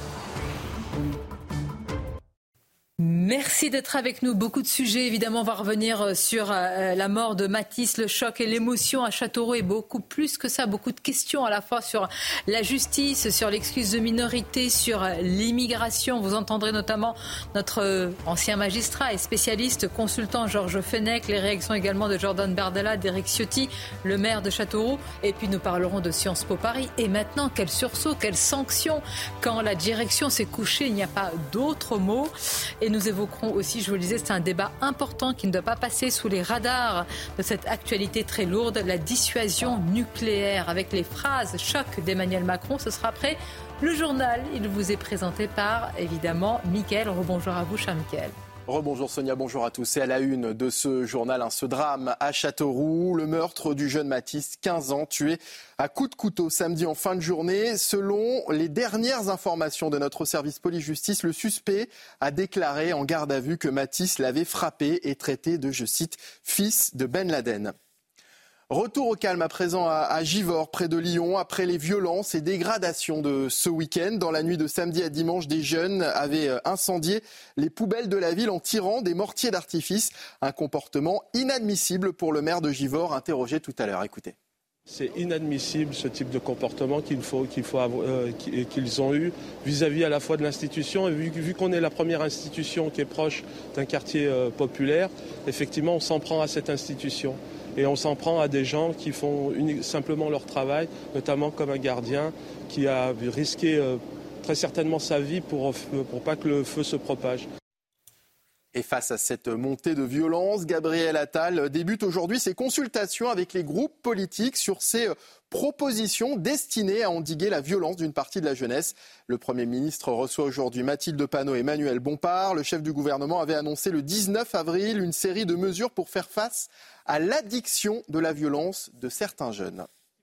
Merci d'être avec nous. Beaucoup de sujets, évidemment. On va revenir sur euh, la mort de Mathis, le choc et l'émotion à Châteauroux et beaucoup plus que ça. Beaucoup de questions à la fois sur la justice, sur l'excuse de minorité, sur l'immigration. Vous entendrez notamment notre euh, ancien magistrat et spécialiste consultant Georges Fenech. Les réactions également de Jordan Bardella, d'Éric Ciotti, le maire de Châteauroux. Et puis nous parlerons de Sciences Po Paris. Et maintenant, quel sursaut, quelle sanction quand la direction s'est couchée. Il n'y a pas d'autre mot. Et nous évoquerons aussi, je vous le disais, c'est un débat important qui ne doit pas passer sous les radars de cette actualité très lourde, la dissuasion nucléaire avec les phrases choc d'Emmanuel Macron. Ce sera après le journal. Il vous est présenté par, évidemment, Mickaël. Rebonjour à vous, cher Mickaël. Rebonjour Sonia, bonjour à tous. C'est à la une de ce journal, hein, ce drame à Châteauroux, le meurtre du jeune Mathis, quinze ans, tué à coups de couteau samedi en fin de journée. Selon les dernières informations de notre service police-justice, le suspect a déclaré en garde à vue que Mathis l'avait frappé et traité de, je cite, fils de Ben Laden. Retour au calme à présent à Givors, près de Lyon, après les violences et dégradations de ce week-end. Dans la nuit de samedi à dimanche, des jeunes avaient incendié les poubelles de la ville en tirant des mortiers d'artifice. Un comportement inadmissible pour le maire de Givors, interrogé tout à l'heure. Écoutez. C'est inadmissible ce type de comportement qu'il faut, qu'il faut avoir, euh, qu'ils ont eu vis-à-vis à la fois de l'institution et vu, vu qu'on est la première institution qui est proche d'un quartier euh, populaire, effectivement on s'en prend à cette institution. Et on s'en prend à des gens qui font unique, simplement leur travail, notamment comme un gardien qui a risqué euh, très certainement sa vie pour pour pas que le feu se propage. Et face à cette montée de violence, Gabriel Attal débute aujourd'hui ses consultations avec les groupes politiques sur ces propositions destinées à endiguer la violence d'une partie de la jeunesse. Le Premier ministre reçoit aujourd'hui Mathilde Panot et Emmanuel Bompard. Le chef du gouvernement avait annoncé le dix-neuf avril une série de mesures pour faire face à l'addiction de la violence de certains jeunes.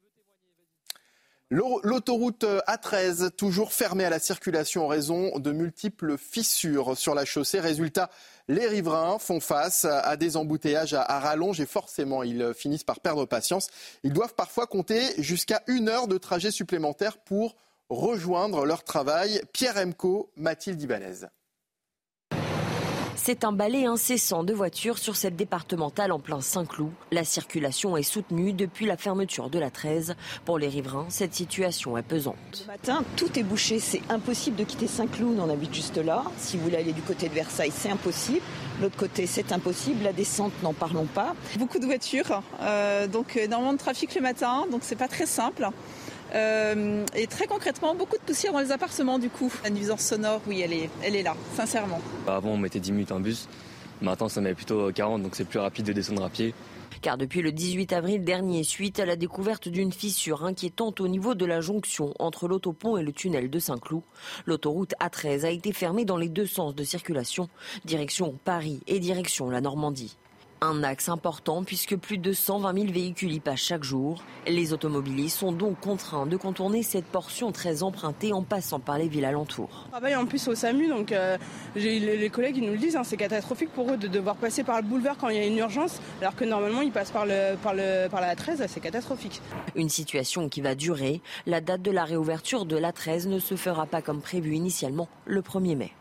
L'autoroute A treize, toujours fermée à la circulation en raison de multiples fissures sur la chaussée. Résultat, les riverains font face à des embouteillages à rallonge et forcément, ils finissent par perdre patience. Ils doivent parfois compter jusqu'à une heure de trajet supplémentaire pour rejoindre leur travail. Pierre Emco, Mathilde Ibanez. C'est un balai incessant de voitures sur cette départementale en plein Saint-Cloud. La circulation est soutenue depuis la fermeture de l'A treize. Pour les riverains, cette situation est pesante. Le matin, tout est bouché. C'est impossible de quitter Saint-Cloud. On habite juste là. Si vous voulez aller du côté de Versailles, c'est impossible. De l'autre côté, c'est impossible. La descente, n'en parlons pas. Beaucoup de voitures, euh, donc énormément de trafic le matin. Donc c'est pas très simple. Euh, et très concrètement, beaucoup de poussière dans les appartements du coup. La nuisance sonore, oui, elle est, elle est là, sincèrement. Avant, on mettait dix minutes en bus. Maintenant, ça met plutôt quarante, donc c'est plus rapide de descendre à pied. Car depuis le dix-huit avril dernier, suite à la découverte d'une fissure inquiétante au niveau de la jonction entre l'autopont et le tunnel de Saint-Cloud, l'autoroute A treize a été fermée dans les deux sens de circulation, direction Paris et direction la Normandie. Un axe important puisque plus de cent vingt mille véhicules y passent chaque jour. Les automobilistes sont donc contraints de contourner cette portion très empruntée en passant par les villes alentours. Je travaille en plus au SAMU, donc euh, j'ai, les collègues ils nous le disent, hein, c'est catastrophique pour eux de devoir passer par le boulevard quand il y a une urgence, alors que normalement ils passent par, le, par, le, par la A treize, c'est catastrophique. Une situation qui va durer. La date de la réouverture de l'A treize ne se fera pas comme prévu initialement le premier mai.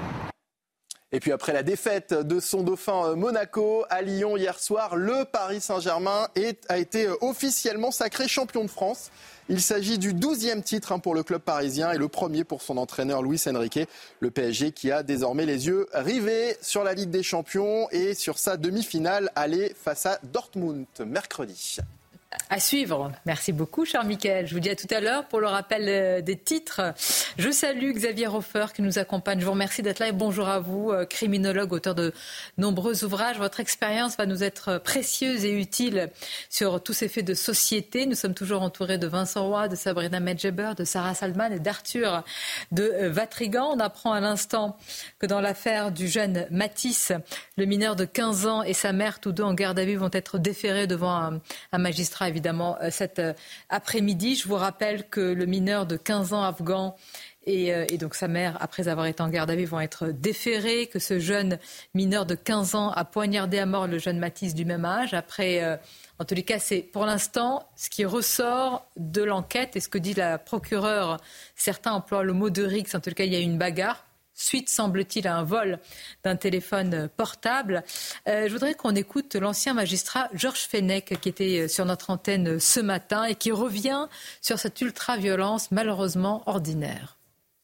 Et puis après la défaite de son dauphin Monaco à Lyon hier soir, le Paris Saint-Germain est, a été officiellement sacré champion de France. Il s'agit du douzième titre pour le club parisien et le premier pour son entraîneur Luis Enrique. Le P S G qui a désormais les yeux rivés sur la Ligue des Champions et sur sa demi-finale allée face à Dortmund mercredi. À suivre. Merci beaucoup, cher Mickaël. Je vous dis à tout à l'heure pour le rappel des titres. Je salue Xavier Hofer qui nous accompagne. Je vous remercie d'être là et bonjour à vous, criminologue, auteur de nombreux ouvrages. Votre expérience va nous être précieuse et utile sur tous ces faits de société. Nous sommes toujours entourés de Vincent Roy, de Sabrina Medjeber, de Sarah Salman et d'Arthur de Vatrigan. On apprend à l'instant que dans l'affaire du jeune Mathis, le mineur de quinze ans et sa mère, tous deux en garde à vue, vont être déférés devant un, un magistrat évidemment cet après-midi. Je vous rappelle que le mineur de quinze ans afghan et, et donc sa mère, après avoir été en garde à vue, vont être déférés, que ce jeune mineur de quinze ans a poignardé à mort le jeune Mathis du même âge. Après, euh, en tous les cas, c'est pour l'instant ce qui ressort de l'enquête et ce que dit la procureure. Certains emploient le mot de rixe, en tout cas il y a eu une bagarre. Suite, semble-t-il, à un vol d'un téléphone portable. Euh, je voudrais qu'on écoute l'ancien magistrat Georges Fenech qui était sur notre antenne ce matin et qui revient sur cette ultra-violence malheureusement ordinaire.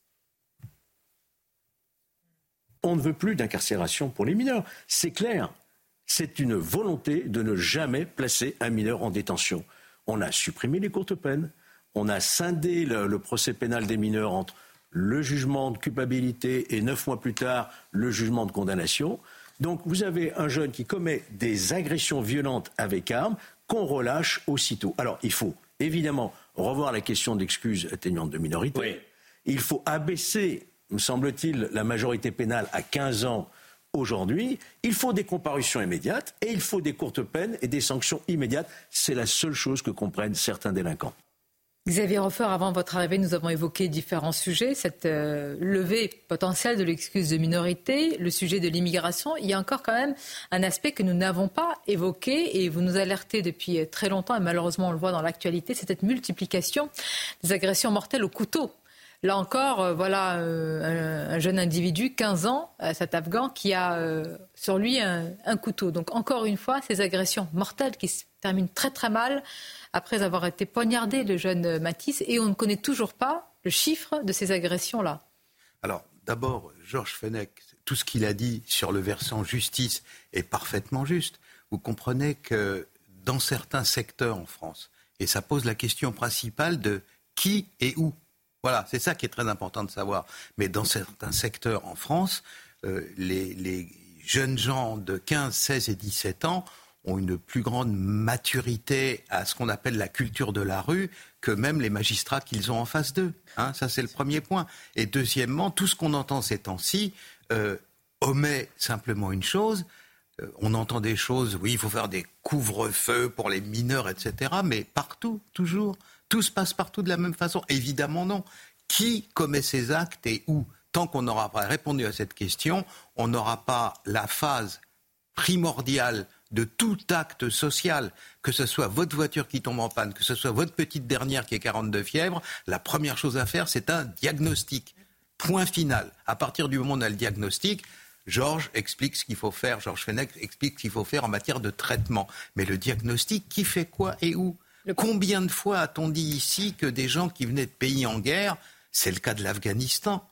On ne veut plus d'incarcération pour les mineurs. C'est clair. C'est une volonté de ne jamais placer un mineur en détention. On a supprimé les courtes peines. On a scindé le, le procès pénal des mineurs entre le jugement de culpabilité et neuf mois plus tard, le jugement de condamnation. Donc vous avez un jeune qui commet des agressions violentes avec arme qu'on relâche aussitôt. Alors il faut évidemment revoir la question d'excuse atténuante de minorité. Oui. Il faut abaisser, me semble-t-il, la majorité pénale à quinze ans aujourd'hui. Il faut des comparutions immédiates et il faut des courtes peines et des sanctions immédiates. C'est la seule chose que comprennent certains délinquants. Xavier Hofer, avant votre arrivée, nous avons évoqué différents sujets, cette euh, levée potentielle de l'excuse de minorité, le sujet de l'immigration. Il y a encore quand même un aspect que nous n'avons pas évoqué et vous nous alertez depuis très longtemps et malheureusement on le voit dans l'actualité, c'est cette multiplication des agressions mortelles au couteau. Là encore, euh, voilà euh, un, un jeune individu, quinze ans, euh, cet Afghan, qui a euh, sur lui un, un couteau. Donc encore une fois, ces agressions mortelles qui se terminent très très mal après avoir été poignardé, le jeune Mathis, et on ne connaît toujours pas le chiffre de ces agressions-là. Alors, d'abord, Georges Fenech, tout ce qu'il a dit sur le versant justice est parfaitement juste. Vous comprenez que dans certains secteurs en France, et ça pose la question principale de qui et où. Voilà, c'est ça qui est très important de savoir. Mais dans certains secteurs en France, euh, les, les jeunes gens de quinze, seize et dix-sept ans ont une plus grande maturité à ce qu'on appelle la culture de la rue que même les magistrats qu'ils ont en face d'eux. Hein, ça, c'est le premier point. Et deuxièmement, tout ce qu'on entend ces temps-ci euh, omet simplement une chose. Euh, on entend des choses, oui, il faut faire des couvre-feux pour les mineurs, et cetera. Mais partout, toujours, tout se passe partout de la même façon. Évidemment, non. Qui commet ces actes et où ? Tant qu'on n'aura pas répondu à cette question, on n'aura pas la phase primordiale de tout acte social, que ce soit votre voiture qui tombe en panne, que ce soit votre petite dernière qui est quarante-deux fièvre, la première chose à faire, c'est un diagnostic. Point final. À partir du moment où on a le diagnostic, Georges explique ce qu'il faut faire, Georges Fenech explique ce qu'il faut faire en matière de traitement. Mais le diagnostic, qui fait quoi et où ? Le... Combien de fois a-t-on dit ici que des gens qui venaient de pays en guerre, c'est le cas de l'Afghanistan,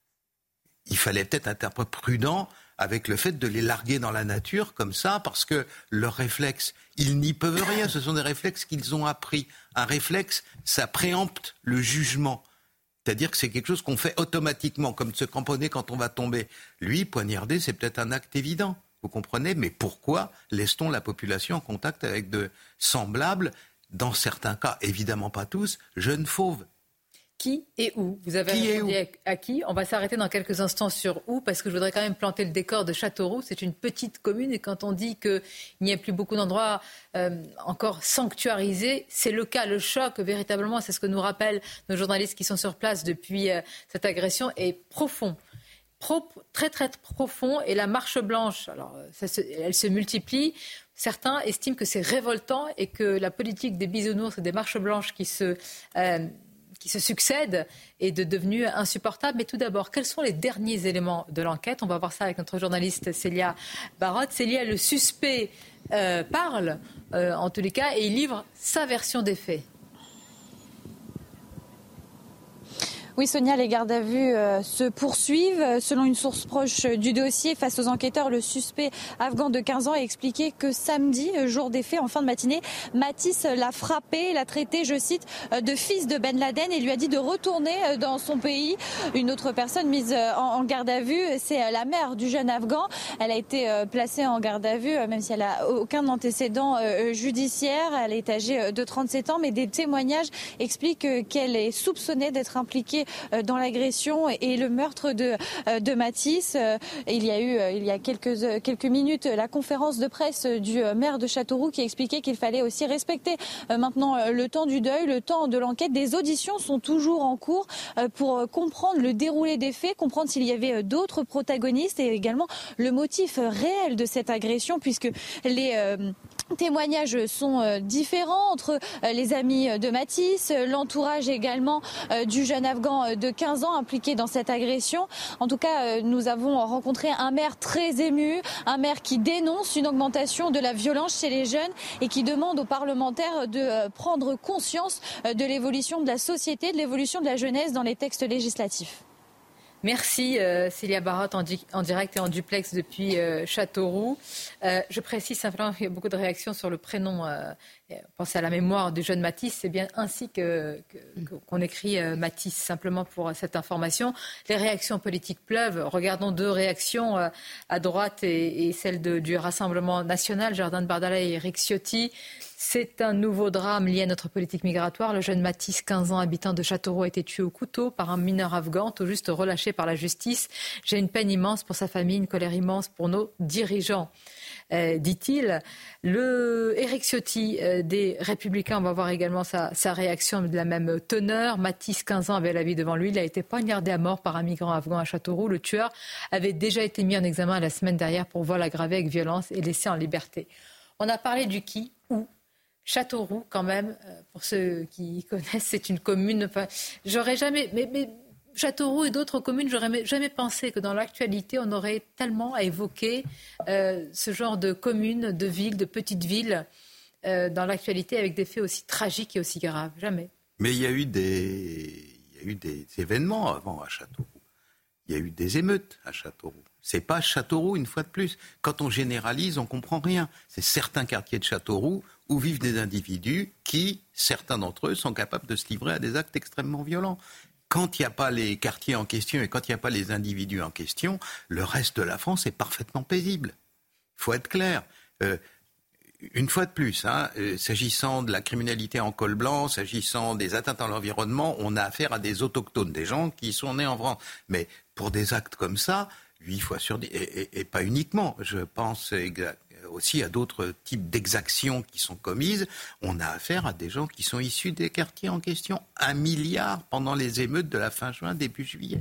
il fallait peut-être être un peu prudent avec le fait de les larguer dans la nature comme ça, parce que leurs réflexes, ils n'y peuvent rien, ce sont des réflexes qu'ils ont appris. Un réflexe, ça préempte le jugement. C'est-à-dire que c'est quelque chose qu'on fait automatiquement, comme de se cramponner quand on va tomber. Lui, poignarder, c'est peut-être un acte évident. Vous comprenez? Mais pourquoi laisse-t-on la population en contact avec de semblables, dans certains cas, évidemment pas tous, jeunes fauves? Qui et où? Vous avez qui répondu à, à qui? On va s'arrêter dans quelques instants sur où, parce que je voudrais quand même planter le décor de Châteauroux. C'est une petite commune et quand on dit qu'il n'y a plus beaucoup d'endroits euh, encore sanctuarisés, c'est le cas. Le choc, véritablement, c'est ce que nous rappellent nos journalistes qui sont sur place depuis euh, cette agression, est profond. Pro, très très profond, et la marche blanche, alors ça se, elle se multiplie. Certains estiment que c'est révoltant et que la politique des bisounours et des marches blanches qui se... Euh, qui se succèdent est de devenu insupportable. Mais tout d'abord, quels sont les derniers éléments de l'enquête? On va voir ça avec notre journaliste Célia Barotte. Célia, le suspect euh, parle, euh, en tous les cas, et il livre sa version des faits. Oui, Sonia, les gardes à vue euh, se poursuivent. Selon une source proche du dossier, face aux enquêteurs, le suspect afghan de quinze ans a expliqué que samedi, jour des faits, en fin de matinée, Matisse l'a frappé, l'a traité, je cite, de fils de Ben Laden et lui a dit de retourner dans son pays. Une autre personne mise en garde à vue, c'est la mère du jeune afghan. Elle a été placée en garde à vue, même si elle n'a aucun antécédent judiciaire. Elle est âgée de trente-sept ans, mais des témoignages expliquent qu'elle est soupçonnée d'être impliquée dans l'agression et le meurtre de, de Matisse. Il y a eu, il y a quelques, quelques minutes, la conférence de presse du maire de Châteauroux qui expliquait qu'il fallait aussi respecter maintenant le temps du deuil, le temps de l'enquête. Des auditions sont toujours en cours pour comprendre le déroulé des faits, comprendre s'il y avait d'autres protagonistes et également le motif réel de cette agression, puisque les euh, témoignages sont différents entre les amis de Matisse, l'entourage également du jeune afghan de quinze ans impliqué dans cette agression. En tout cas, nous avons rencontré un maire très ému, un maire qui dénonce une augmentation de la violence chez les jeunes et qui demande aux parlementaires de prendre conscience de l'évolution de la société, de l'évolution de la jeunesse dans les textes législatifs. Merci euh, Célia Barotte en, di- en direct et en duplex depuis euh, Châteauroux. Euh, je précise simplement qu'il y a beaucoup de réactions sur le prénom. Euh, pensez à la mémoire du jeune Matisse, c'est bien ainsi que, que, qu'on écrit euh, Matisse, simplement pour euh, cette information. Les réactions politiques pleuvent. Regardons deux réactions euh, à droite et, et celle de, du Rassemblement national, Jordan Bardella et Éric Ciotti. C'est un nouveau drame lié à notre politique migratoire. Le jeune Matisse, quinze ans, habitant de Châteauroux, a été tué au couteau par un mineur afghan, tout juste relâché par la justice. J'ai une peine immense pour sa famille, une colère immense pour nos dirigeants, euh, dit-il. Le Éric Ciotti euh, des Républicains, on va voir également sa, sa réaction de la même teneur. Matisse, quinze ans, avait la vie devant lui. Il a été poignardé à mort par un migrant afghan à Châteauroux. Le tueur avait déjà été mis en examen la semaine dernière pour vol aggravé avec violence et laissé en liberté. On a parlé du qui, où. Châteauroux, quand même, pour ceux qui connaissent, c'est une commune. Enfin, j'aurais jamais. Mais, mais Châteauroux et d'autres communes, j'aurais jamais pensé que dans l'actualité, on aurait tellement à évoquer euh, ce genre de communes, de villes, de petites villes euh, dans l'actualité avec des faits aussi tragiques et aussi graves. Jamais. Mais il y a eu des, il y a eu des événements avant à Châteauroux. Il y a eu des émeutes à Châteauroux. C'est pas Châteauroux, une fois de plus. Quand on généralise, on comprend rien. C'est certains quartiers de Châteauroux où vivent des individus qui, certains d'entre eux, sont capables de se livrer à des actes extrêmement violents. Quand il n'y a pas les quartiers en question et quand il n'y a pas les individus en question, le reste de la France est parfaitement paisible. Il faut être clair. Euh, une fois de plus, hein, euh, s'agissant de la criminalité en col blanc, s'agissant des atteintes à l'environnement, on a affaire à des autochtones, des gens qui sont nés en France. Mais pour des actes comme ça, huit fois sur dix, et, et, et pas uniquement, je pense exact. Aussi à d'autres types d'exactions qui sont commises, on a affaire à des gens qui sont issus des quartiers en question. Un milliard pendant les émeutes de la fin juin, début juillet.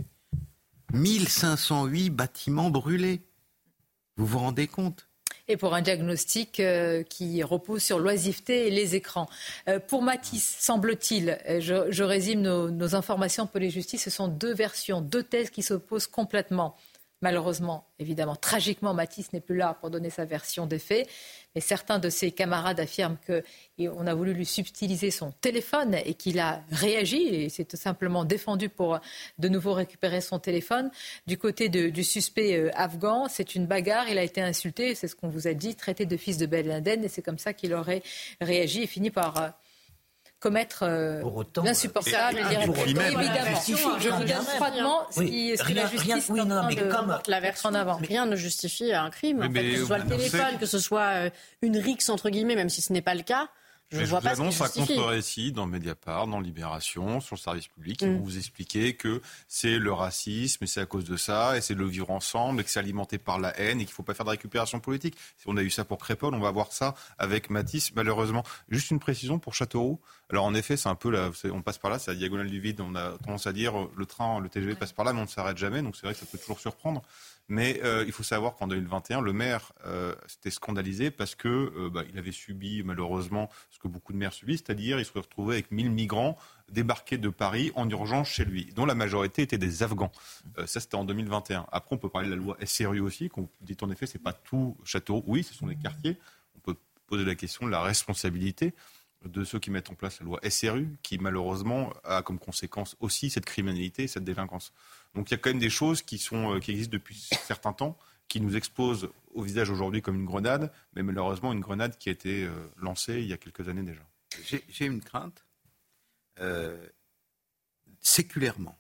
mille cinq cent huit bâtiments brûlés. Vous vous rendez compte ? Et pour un diagnostic euh, qui repose sur l'oisiveté et les écrans. Euh, pour Matisse, semble-t-il, je, je résume nos, nos informations pour les justices, ce sont deux versions, deux thèses qui s'opposent complètement. Malheureusement, évidemment, tragiquement, Matisse n'est plus là pour donner sa version des faits. Mais certains de ses camarades affirment qu'on a voulu lui subtiliser son téléphone et qu'il a réagi et s'est tout simplement défendu pour de nouveau récupérer son téléphone. Du côté de, du suspect euh, afghan, c'est une bagarre. Il a été insulté, c'est ce qu'on vous a dit, traité de fils de Ben Laden. Et c'est comme ça qu'il aurait réagi et fini par... Euh, commettre euh, autant, l'insupportable. euh, et évidemment, je vous donne froidement ce, oui, qui, ce rien, que la justice rien, oui, non, mais de, comme la version en avant. Rien ne justifie un crime. Oui, en fait, mais que ce soit vous le téléphone, annoncez... que ce soit euh, une rixe entre guillemets, même si ce n'est pas le cas. Je ne vois pas ce qui annonce un justifie. contre-récit dans Mediapart, dans Libération, sur le service public, qui Mm. vont vous expliquer que c'est le racisme, et c'est à cause de ça, et c'est le vivre ensemble, et que c'est alimenté par la haine, et qu'il ne faut pas faire de récupération politique. Si on a eu ça pour Crépol, on va avoir ça avec Matisse, malheureusement. Juste une précision pour Châteauroux. Alors en effet, c'est un peu là, on passe par là, c'est la diagonale du vide. On a tendance à dire le train, le T G V passe par là, mais on ne s'arrête jamais. Donc c'est vrai que ça peut toujours surprendre. Mais euh, il faut savoir qu'en deux mille vingt et un, le maire euh, s'était scandalisé parce que euh, bah, il avait subi malheureusement ce que beaucoup de maires subissent, c'est-à-dire il se retrouvait avec mille migrants débarqués de Paris en urgence chez lui, dont la majorité étaient des Afghans. Euh, ça, c'était en deux mille vingt et un. Après, on peut parler de la loi S R U aussi, qu'on dit en effet, c'est pas tout Châteauroux. Oui, ce sont les quartiers. On peut poser la question de la responsabilité de ceux qui mettent en place la loi S R U, qui malheureusement a comme conséquence aussi cette criminalité et cette délinquance. Donc il y a quand même des choses qui, sont, qui existent depuis certains temps, qui nous exposent au visage aujourd'hui comme une grenade, mais malheureusement une grenade qui a été euh, lancée il y a quelques années déjà. J'ai, j'ai une crainte. Euh, séculairement,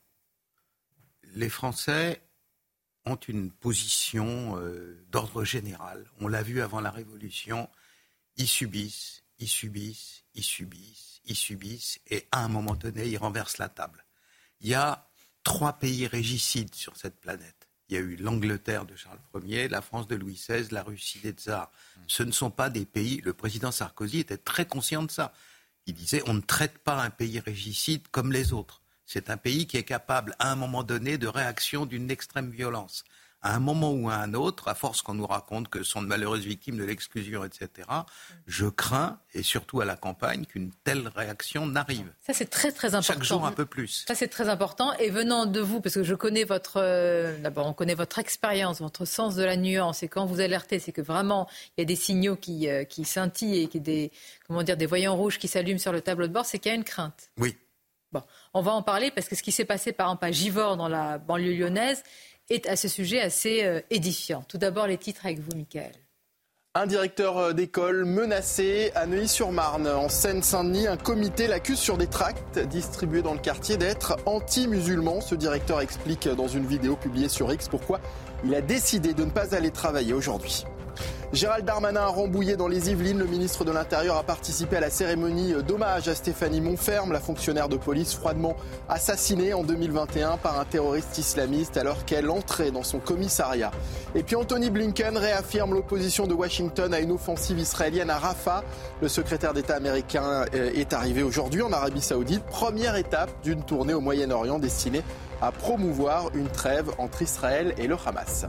les Français ont une position euh, d'ordre général. On l'a vu avant la Révolution, ils subissent, ils subissent, ils subissent, ils subissent, et à un moment donné, ils renversent la table. Il y a trois pays régicides sur cette planète. Il y a eu l'Angleterre de Charles Ier, la France de Louis seize, la Russie des tsars. Ce ne sont pas des pays... Le président Sarkozy était très conscient de ça. Il disait, on ne traite pas un pays régicide comme les autres. C'est un pays qui est capable, à un moment donné, de réaction d'une extrême violence. À un moment ou à un autre, à force qu'on nous raconte que sont de malheureuses victimes de l'exclusion, et cetera, je crains, et surtout à la campagne, qu'une telle réaction n'arrive. Ça, c'est très, très important. Chaque jour, un peu plus. Ça, c'est très important. Et venant de vous, parce que je connais votre... Euh, d'abord, on connaît votre expérience, votre sens de la nuance. Et quand vous alertez, c'est que vraiment, il y a des signaux qui, euh, qui scintillent et qui des, comment dire, des voyants rouges qui s'allument sur le tableau de bord, c'est qu'il y a une crainte. Oui. Bon, on va en parler parce que ce qui s'est passé, par exemple, à Givors, dans la banlieue lyonnaise, est à ce sujet assez euh, édifiant. Tout d'abord, les titres avec vous, Mickaël. Un directeur d'école menacé à Neuilly-sur-Marne. En Seine-Saint-Denis, un comité l'accuse sur des tracts distribués dans le quartier d'être anti-musulman. Ce directeur explique dans une vidéo publiée sur X pourquoi il a décidé de ne pas aller travailler aujourd'hui. Gérald Darmanin a Rambouillet dans les Yvelines. Le ministre de l'Intérieur a participé à la cérémonie d'hommage à Stéphanie Monferme, la fonctionnaire de police froidement assassinée en deux mille vingt et un par un terroriste islamiste alors qu'elle entrait dans son commissariat. Et puis Anthony Blinken réaffirme l'opposition de Washington à une offensive israélienne à Rafah. Le secrétaire d'État américain est arrivé aujourd'hui en Arabie Saoudite. Première étape d'une tournée au Moyen-Orient destinée à promouvoir une trêve entre Israël et le Hamas.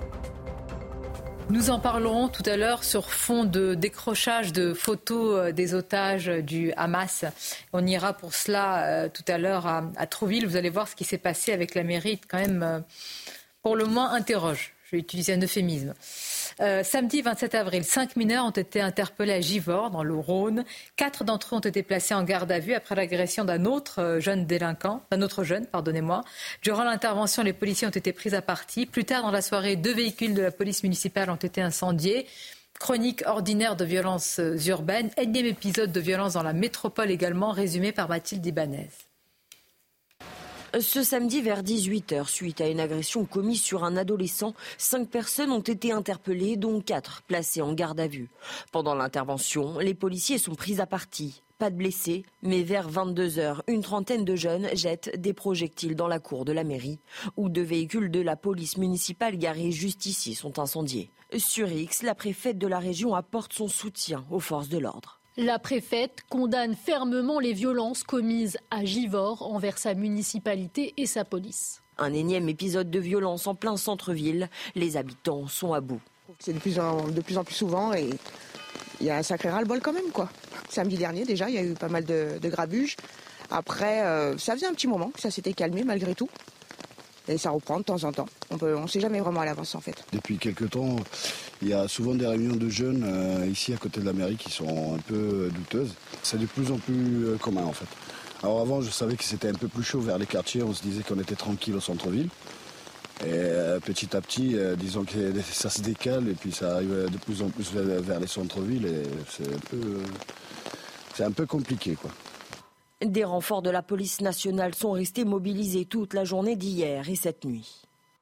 Nous en parlerons tout à l'heure sur fond de décrochage de photos des otages du Hamas. On ira pour cela euh, tout à l'heure à, à Trouville. Vous allez voir ce qui s'est passé avec la mairie. Quand même, euh, pour le moins, interroge. Je vais utiliser un euphémisme. Euh, samedi vingt-sept avril, cinq mineurs ont été interpellés à Givors, dans le Rhône. Quatre d'entre eux ont été placés en garde à vue après l'agression d'un autre jeune délinquant, d'un autre jeune, pardonnez-moi. Durant l'intervention, les policiers ont été pris à partie. Plus tard dans la soirée, deux véhicules de la police municipale ont été incendiés. Chronique ordinaire de violences urbaines. Énième épisode de violence dans la métropole également, résumé par Mathilde Ibanez. Ce samedi vers dix-huit heures, suite à une agression commise sur un adolescent, cinq personnes ont été interpellées, dont quatre placées en garde à vue. Pendant l'intervention, les policiers sont pris à partie. Pas de blessés, mais vers vingt-deux heures, une trentaine de jeunes jettent des projectiles dans la cour de la mairie, où deux véhicules de la police municipale garés juste ici sont incendiés. Sur X, la préfète de la région apporte son soutien aux forces de l'ordre. La préfète condamne fermement les violences commises à Givors envers sa municipalité et sa police. Un énième épisode de violence en plein centre-ville. Les habitants sont à bout. C'est de plus en, de plus, en plus souvent et il y a un sacré ras-le-bol quand même, quoi. Samedi dernier déjà, il y a eu pas mal de, de grabuges. Après, euh, ça faisait un petit moment que ça s'était calmé malgré tout. Et ça reprend de temps en temps. On ne sait jamais vraiment à l'avance en fait. Depuis quelques temps, il y a souvent des réunions de jeunes euh, ici à côté de la mairie qui sont un peu douteuses. C'est de plus en plus euh, commun en fait. Alors avant, je savais que c'était un peu plus chaud vers les quartiers. On se disait qu'on était tranquille au centre-ville. Et euh, petit à petit, euh, disons que ça se décale et puis ça arrive de plus en plus vers, vers les centres-villes. Et c'est un peu, euh, c'est un peu compliqué, quoi. Des renforts de la police nationale sont restés mobilisés toute la journée d'hier et cette nuit.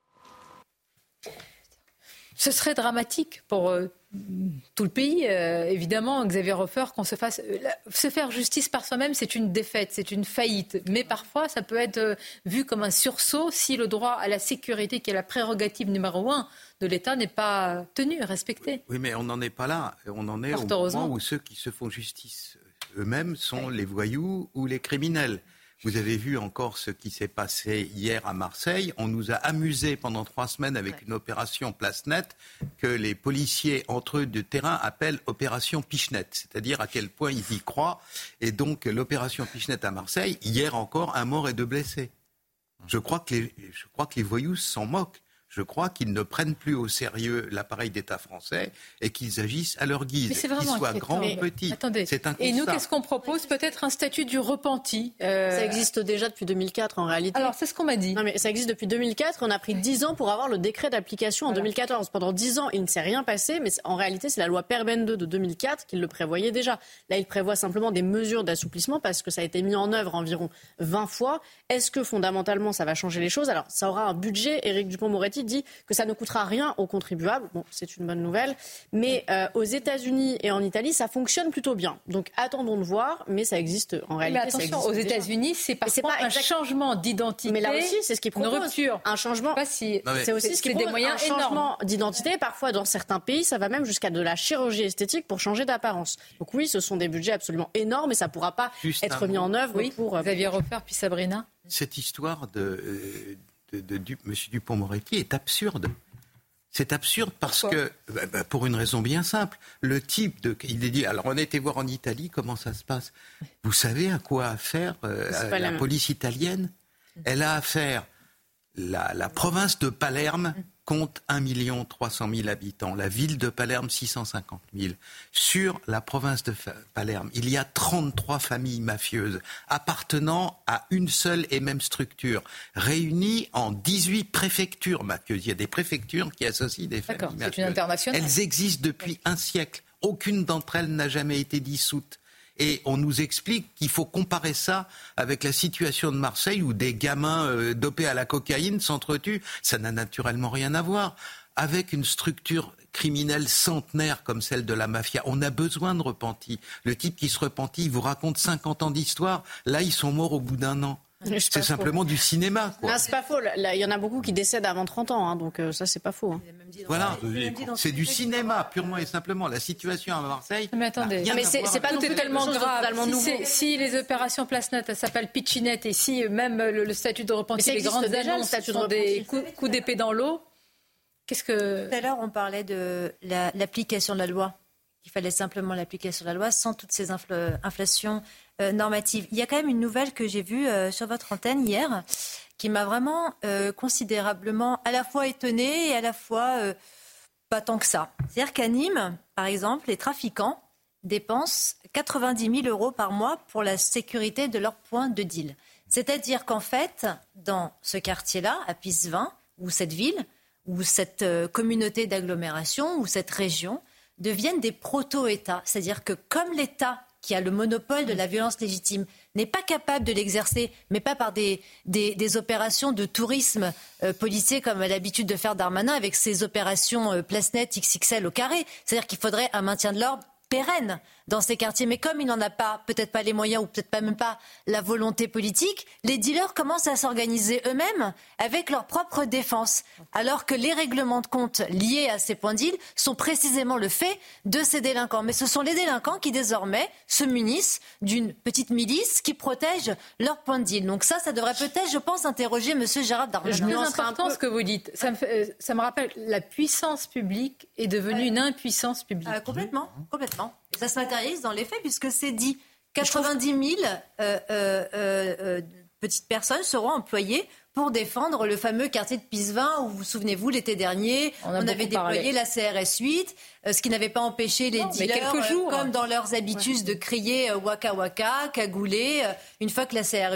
Ce serait dramatique pour euh, tout le pays, euh, évidemment, Xavier Hofer, qu'on se fasse... Euh, se faire justice par soi-même, c'est une défaite, c'est une faillite. Mais parfois, ça peut être euh, vu comme un sursaut si le droit à la sécurité, qui est la prérogative numéro un de l'État, n'est pas tenu, respecté. Oui, mais on n'en est pas là. On en est Fort au moment où ceux qui se font justice eux-mêmes sont oui. les voyous ou les criminels. Vous avez vu encore ce qui s'est passé hier à Marseille. On nous a amusés pendant trois semaines avec ouais. une opération Place Nette que les policiers entre eux de terrain appellent opération Pichenette, c'est-à-dire à quel point ils y croient. Et donc l'opération Pichenette à Marseille, hier encore, un mort et deux blessés. Je crois que les, je crois que les voyous s'en moquent. Je crois qu'ils ne prennent plus au sérieux l'appareil d'État français et qu'ils agissent à leur guise, qu'ils soient grands ou petits. Attendez. C'est un constat. Et nous, qu'est-ce qu'on propose ? Peut-être un statut du repenti. Euh... Ça existe déjà depuis deux mille quatre en réalité. Alors, c'est ce qu'on m'a dit. Non, mais ça existe depuis deux mille quatre. On a pris dix ans pour avoir le décret d'application en voilà. deux mille quatorze. Pendant dix ans, il ne s'est rien passé, mais en réalité, c'est la loi Perben deux de deux mille quatre qui le prévoyait déjà. Là, il prévoit simplement des mesures d'assouplissement parce que ça a été mis en œuvre environ vingt fois. Est-ce que fondamentalement, ça va changer les choses ? Alors, ça aura un budget. Éric Dupond-Moretti dit que ça ne coûtera rien aux contribuables. Bon, c'est une bonne nouvelle. Mais euh, aux États-Unis et en Italie, ça fonctionne plutôt bien. Donc attendons de voir, mais ça existe en réalité. Mais attention, aux États-Unis, c'est parfois un exact... changement d'identité. Mais là aussi, c'est ce qui propose. Une rupture. Un changement. Pas si... non, mais... C'est aussi ce qui propose. Des moyens un changement énormes. D'identité. Parfois, dans certains pays, ça va même jusqu'à de la chirurgie esthétique pour changer d'apparence. Donc oui, ce sont des budgets absolument énormes et ça ne pourra pas Juste être mis en œuvre oui. pour. Xavier Hofer puis Sabrina. Cette histoire de, de, de, de M. Dupond-Moretti est absurde. C'est absurde parce Pourquoi que, bah, bah, pour une raison bien simple, le type de... Il est dit, alors on a été voir en Italie comment ça se passe. Vous savez à quoi a affaire euh, la, la police italienne ? Elle a affaire, la, la province de Palerme compte un million trois cent mille habitants, la ville de Palerme six cent cinquante mille. Sur la province de Palerme, il y a trente-trois familles mafieuses appartenant à une seule et même structure, réunies en dix-huit préfectures mafieuses. Il y a des préfectures qui associent des familles mafieuses. C'est une internationale. Elles existent depuis un siècle. Aucune d'entre elles n'a jamais été dissoute. Et on nous explique qu'il faut comparer ça avec la situation de Marseille où des gamins euh, dopés à la cocaïne s'entretuent. Ça n'a naturellement rien à voir. Avec une structure criminelle centenaire comme celle de la mafia, on a besoin de repentis. Le type qui se repentit, il vous raconte cinquante ans d'histoire. Là, ils sont morts au bout d'un an. C'est simplement faux. Du cinéma, quoi. Non, c'est pas faux. Là, il y en a beaucoup qui décèdent avant trente ans, hein, donc euh, ça, c'est pas faux. Hein. Voilà, c'est du cinéma, purement et simplement. La situation à Marseille. Mais attendez, mais c'est, c'est pas tout est tellement grave. Si, si les opérations Place Nette s'appellent Pichenette et si même le, le statut de repenti, les grandes annonces sont des coups, coups d'épée dans l'eau, qu'est-ce que. Tout à l'heure, on parlait de la, l'application de la loi. Il fallait simplement l'application de la loi sans toutes ces infl- inflations euh, normatives. Il y a quand même une nouvelle que j'ai vue euh, sur votre antenne hier qui m'a vraiment euh, considérablement à la fois étonnée et à la fois euh, pas tant que ça. C'est-à-dire qu'à Nîmes, par exemple, les trafiquants dépensent quatre-vingt-dix mille euros par mois pour la sécurité de leur point de deal. C'est-à-dire qu'en fait, dans ce quartier-là, à Pisevin, ou cette ville, ou cette euh, communauté d'agglomération, ou cette région, deviennent des proto-États. C'est-à-dire que comme l'État, qui a le monopole de la violence légitime, n'est pas capable de l'exercer, mais pas par des, des, des opérations de tourisme euh, policier comme a l'habitude de faire Darmanin avec ses opérations euh, Place Nette X X L au carré. C'est-à-dire qu'il faudrait un maintien de l'ordre pérenne dans ces quartiers. Mais comme il n'en a pas, peut-être pas les moyens ou peut-être pas même pas la volonté politique, les dealers commencent à s'organiser eux-mêmes avec leur propre défense. Alors que les règlements de compte liés à ces points de deal sont précisément le fait de ces délinquants. Mais ce sont les délinquants qui désormais se munissent d'une petite milice qui protège leurs points de deal. Donc ça, ça devrait peut-être, je pense, interroger M. Gérald Darmanin. Je plus important peu... ce que vous dites. Ça me, fait, ça me rappelle, la puissance publique est devenue euh, une impuissance publique. Euh, complètement, complètement. Et ça se matérialise dans les faits puisque c'est dit quatre-vingt-dix mille euh, euh, euh, petites personnes seront employées pour défendre le fameux quartier de Pisevin où, vous vous souvenez-vous, l'été dernier, on, on avait déployé parlé. La C R S huit ce qui n'avait pas empêché les non, dealers, quelques jours. comme dans leurs habitudes, ouais. de crier euh, Waka Waka, cagoulé, euh, une fois que la C R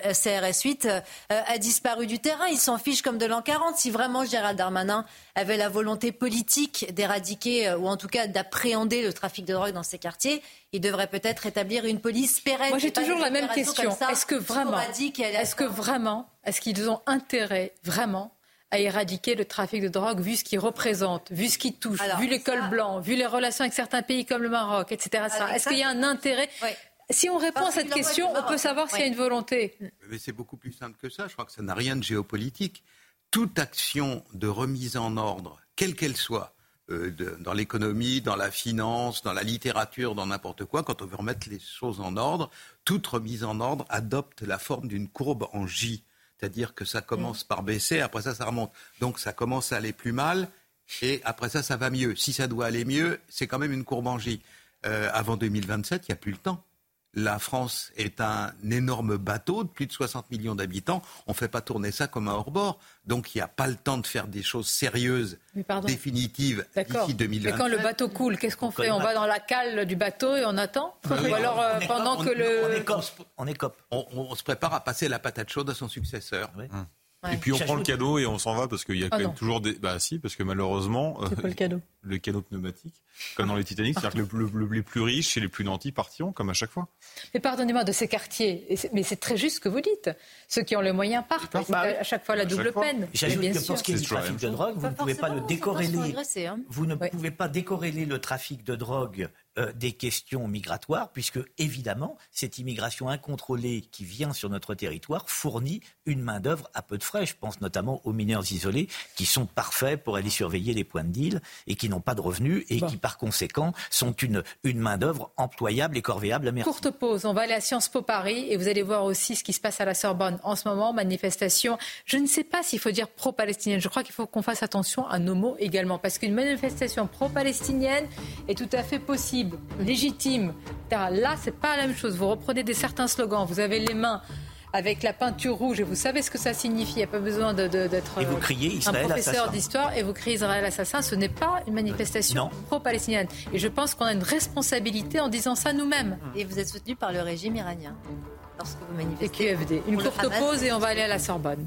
S huit euh, a disparu du terrain. Ils s'en fichent comme de l'an quarante. Si vraiment Gérald Darmanin avait la volonté politique d'éradiquer, euh, ou en tout cas d'appréhender le trafic de drogue dans ces quartiers, il devrait peut-être établir une police pérenne. Moi, j'ai toujours la même question. Ça, est-ce que vraiment, est-ce que vraiment, est-ce qu'ils ont intérêt, vraiment, à éradiquer le trafic de drogue, vu ce qu'il représente, vu ce qu'il touche, Alors, vu les cols blancs, vu les relations avec certains pays comme le Maroc, et cetera. Alors, Est-ce qu'il y a un intérêt oui. Si on répond Parce à cette question, on peut savoir oui. s'il y a une volonté. Mais c'est beaucoup plus simple que ça. Je crois que ça n'a rien de géopolitique. Toute action de remise en ordre, quelle qu'elle soit, euh, de, dans l'économie, dans la finance, dans la littérature, dans n'importe quoi, quand on veut remettre les choses en ordre, toute remise en ordre adopte la forme d'une courbe en J. C'est-à-dire que ça commence par baisser, après ça, ça remonte. Donc ça commence à aller plus mal, et après ça, ça va mieux. Si ça doit aller mieux, c'est quand même une courbe en J. Euh, avant deux mille vingt-sept, il n'y a plus le temps. La France est un énorme bateau de plus de soixante millions d'habitants. On ne fait pas tourner ça comme un hors-bord. Donc il n'y a pas le temps de faire des choses sérieuses, définitives, D'accord. d'ici deux mille vingt-sept. Mais quand le bateau coule, qu'est-ce qu'on fait ? On va dans la cale du bateau et on attend ? Oui, Ou alors euh, pendant on, que le... On écope. On, écope. On, on, on se prépare à passer la patate chaude à son successeur. Oui. Hum. Ouais. Et puis on prend le cadeau et on s'en va parce qu'il y a quand ah même non. toujours des... Bah si, parce que malheureusement... C'est euh, pas le cadeau. Le canot pneumatique, comme dans les Titanic, c'est-à-dire que le, le, le, les plus riches et les plus nantis partiront, comme à chaque fois. Mais pardonnez-moi, de ces quartiers, c'est, mais c'est très juste ce que vous dites. Ceux qui ont les moyens partent. C'est à chaque fois la double peine. J'ajoute que sûr. Pour ce qui est du trafic de drogue, vous ne pouvez pas le décorréler. Hein. Vous ne oui. pouvez pas décorréler le trafic de drogue euh, des questions migratoires, puisque évidemment, cette immigration incontrôlée qui vient sur notre territoire fournit une main-d'œuvre à peu de frais. Je pense notamment aux mineurs isolés qui sont parfaits pour aller surveiller les points de deal et qui n'ont pas de revenus et bon. qui, par conséquent, sont une, une main-d'œuvre employable et corvéable à merci. Courte pause, on va aller à Sciences Po Paris et vous allez voir aussi ce qui se passe à la Sorbonne en ce moment, manifestation. Je ne sais pas s'il faut dire pro-palestinienne, je crois qu'il faut qu'on fasse attention à nos mots également, parce qu'une manifestation pro-palestinienne est tout à fait possible, légitime. Là, c'est pas la même chose. Vous reprenez des certains slogans, vous avez les mains avec la peinture rouge, et vous savez ce que ça signifie. Il n'y a pas besoin de, de, d'être et vous criez Israël un professeur assassin. d'histoire et vous criez Israël assassin. Ce n'est pas une manifestation pro-palestinienne. Et je pense qu'on a une responsabilité en disant ça nous-mêmes. Et vous êtes soutenu par le régime iranien lorsque vous manifestez. Et Q F D. Une courte pause et on va aller à la Sorbonne.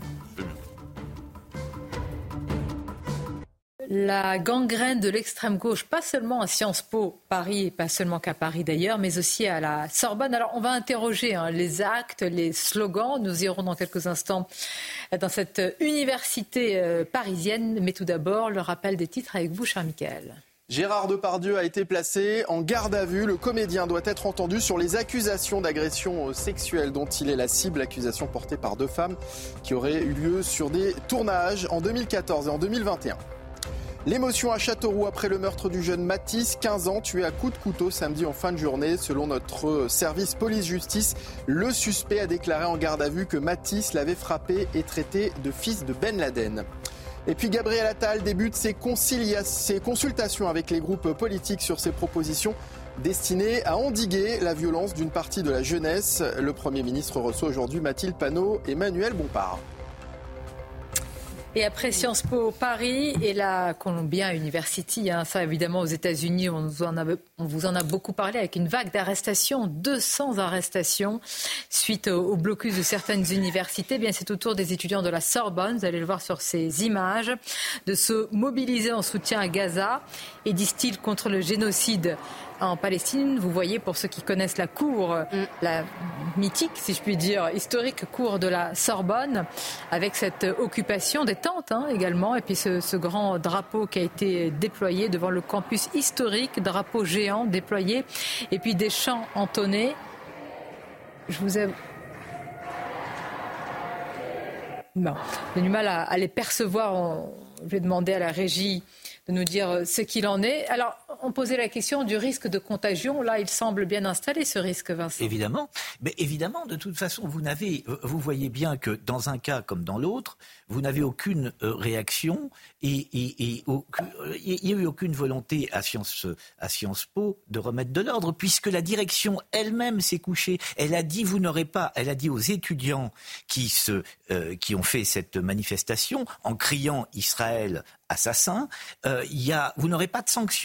La gangrène de l'extrême gauche, pas seulement à Sciences Po Paris, et pas seulement qu'à Paris d'ailleurs, mais aussi à la Sorbonne. Alors on va interroger hein, les actes, les slogans. Nous irons dans quelques instants dans cette université euh, parisienne. Mais tout d'abord, le rappel des titres avec vous, cher Mickaël. Gérard Depardieu a été placé en garde à vue. Le comédien doit être entendu sur les accusations d'agression sexuelle dont il est la cible. Accusations portées par deux femmes qui auraient eu lieu sur des tournages en deux mille quatorze et en deux mille vingt et un. L'émotion à Châteauroux après le meurtre du jeune Mathis, quinze ans, tué à coups de couteau samedi en fin de journée. Selon notre service police-justice, le suspect a déclaré en garde à vue que Mathis l'avait frappé et traité de fils de Ben Laden. Et puis Gabriel Attal débute ses, concilia- ses consultations avec les groupes politiques sur ses propositions destinées à endiguer la violence d'une partie de la jeunesse. Le Premier ministre reçoit aujourd'hui Mathilde Panot et Manuel Bompard. Et après Sciences Po Paris et la Columbia University, hein, ça évidemment aux États-Unis, on, vous en a, on vous en a beaucoup parlé avec une vague d'arrestations, deux cents arrestations suite au, au blocus de certaines universités. Eh bien, c'est au tour des étudiants de la Sorbonne, vous allez le voir sur ces images, de se mobiliser en soutien à Gaza et disent-ils contre le génocide en Palestine. Vous voyez, pour ceux qui connaissent la cour, mm. la mythique, si je puis dire, historique cour de la Sorbonne, avec cette occupation des tentes hein, également, et puis ce, ce grand drapeau qui a été déployé devant le campus historique, drapeau géant déployé, et puis des chants entonnés. Je vous ai... Non, j'ai du mal à, à les percevoir. On... Je vais demander à la régie de nous dire ce qu'il en est. Alors, on posait la question du risque de contagion. Là, il semble bien installé, ce risque, Vincent. Évidemment. Mais évidemment, de toute façon, vous n'avez, vous voyez bien que dans un cas comme dans l'autre, vous n'avez aucune euh, réaction et il n'y a eu aucune volonté à Sciences, à Sciences Po de remettre de l'ordre, puisque la direction elle-même s'est couchée. Elle a dit, vous n'aurez pas, elle a dit aux étudiants qui, se, euh, qui ont fait cette manifestation, en criant Israël assassin, euh, y a, vous n'aurez pas de sanctions. Donc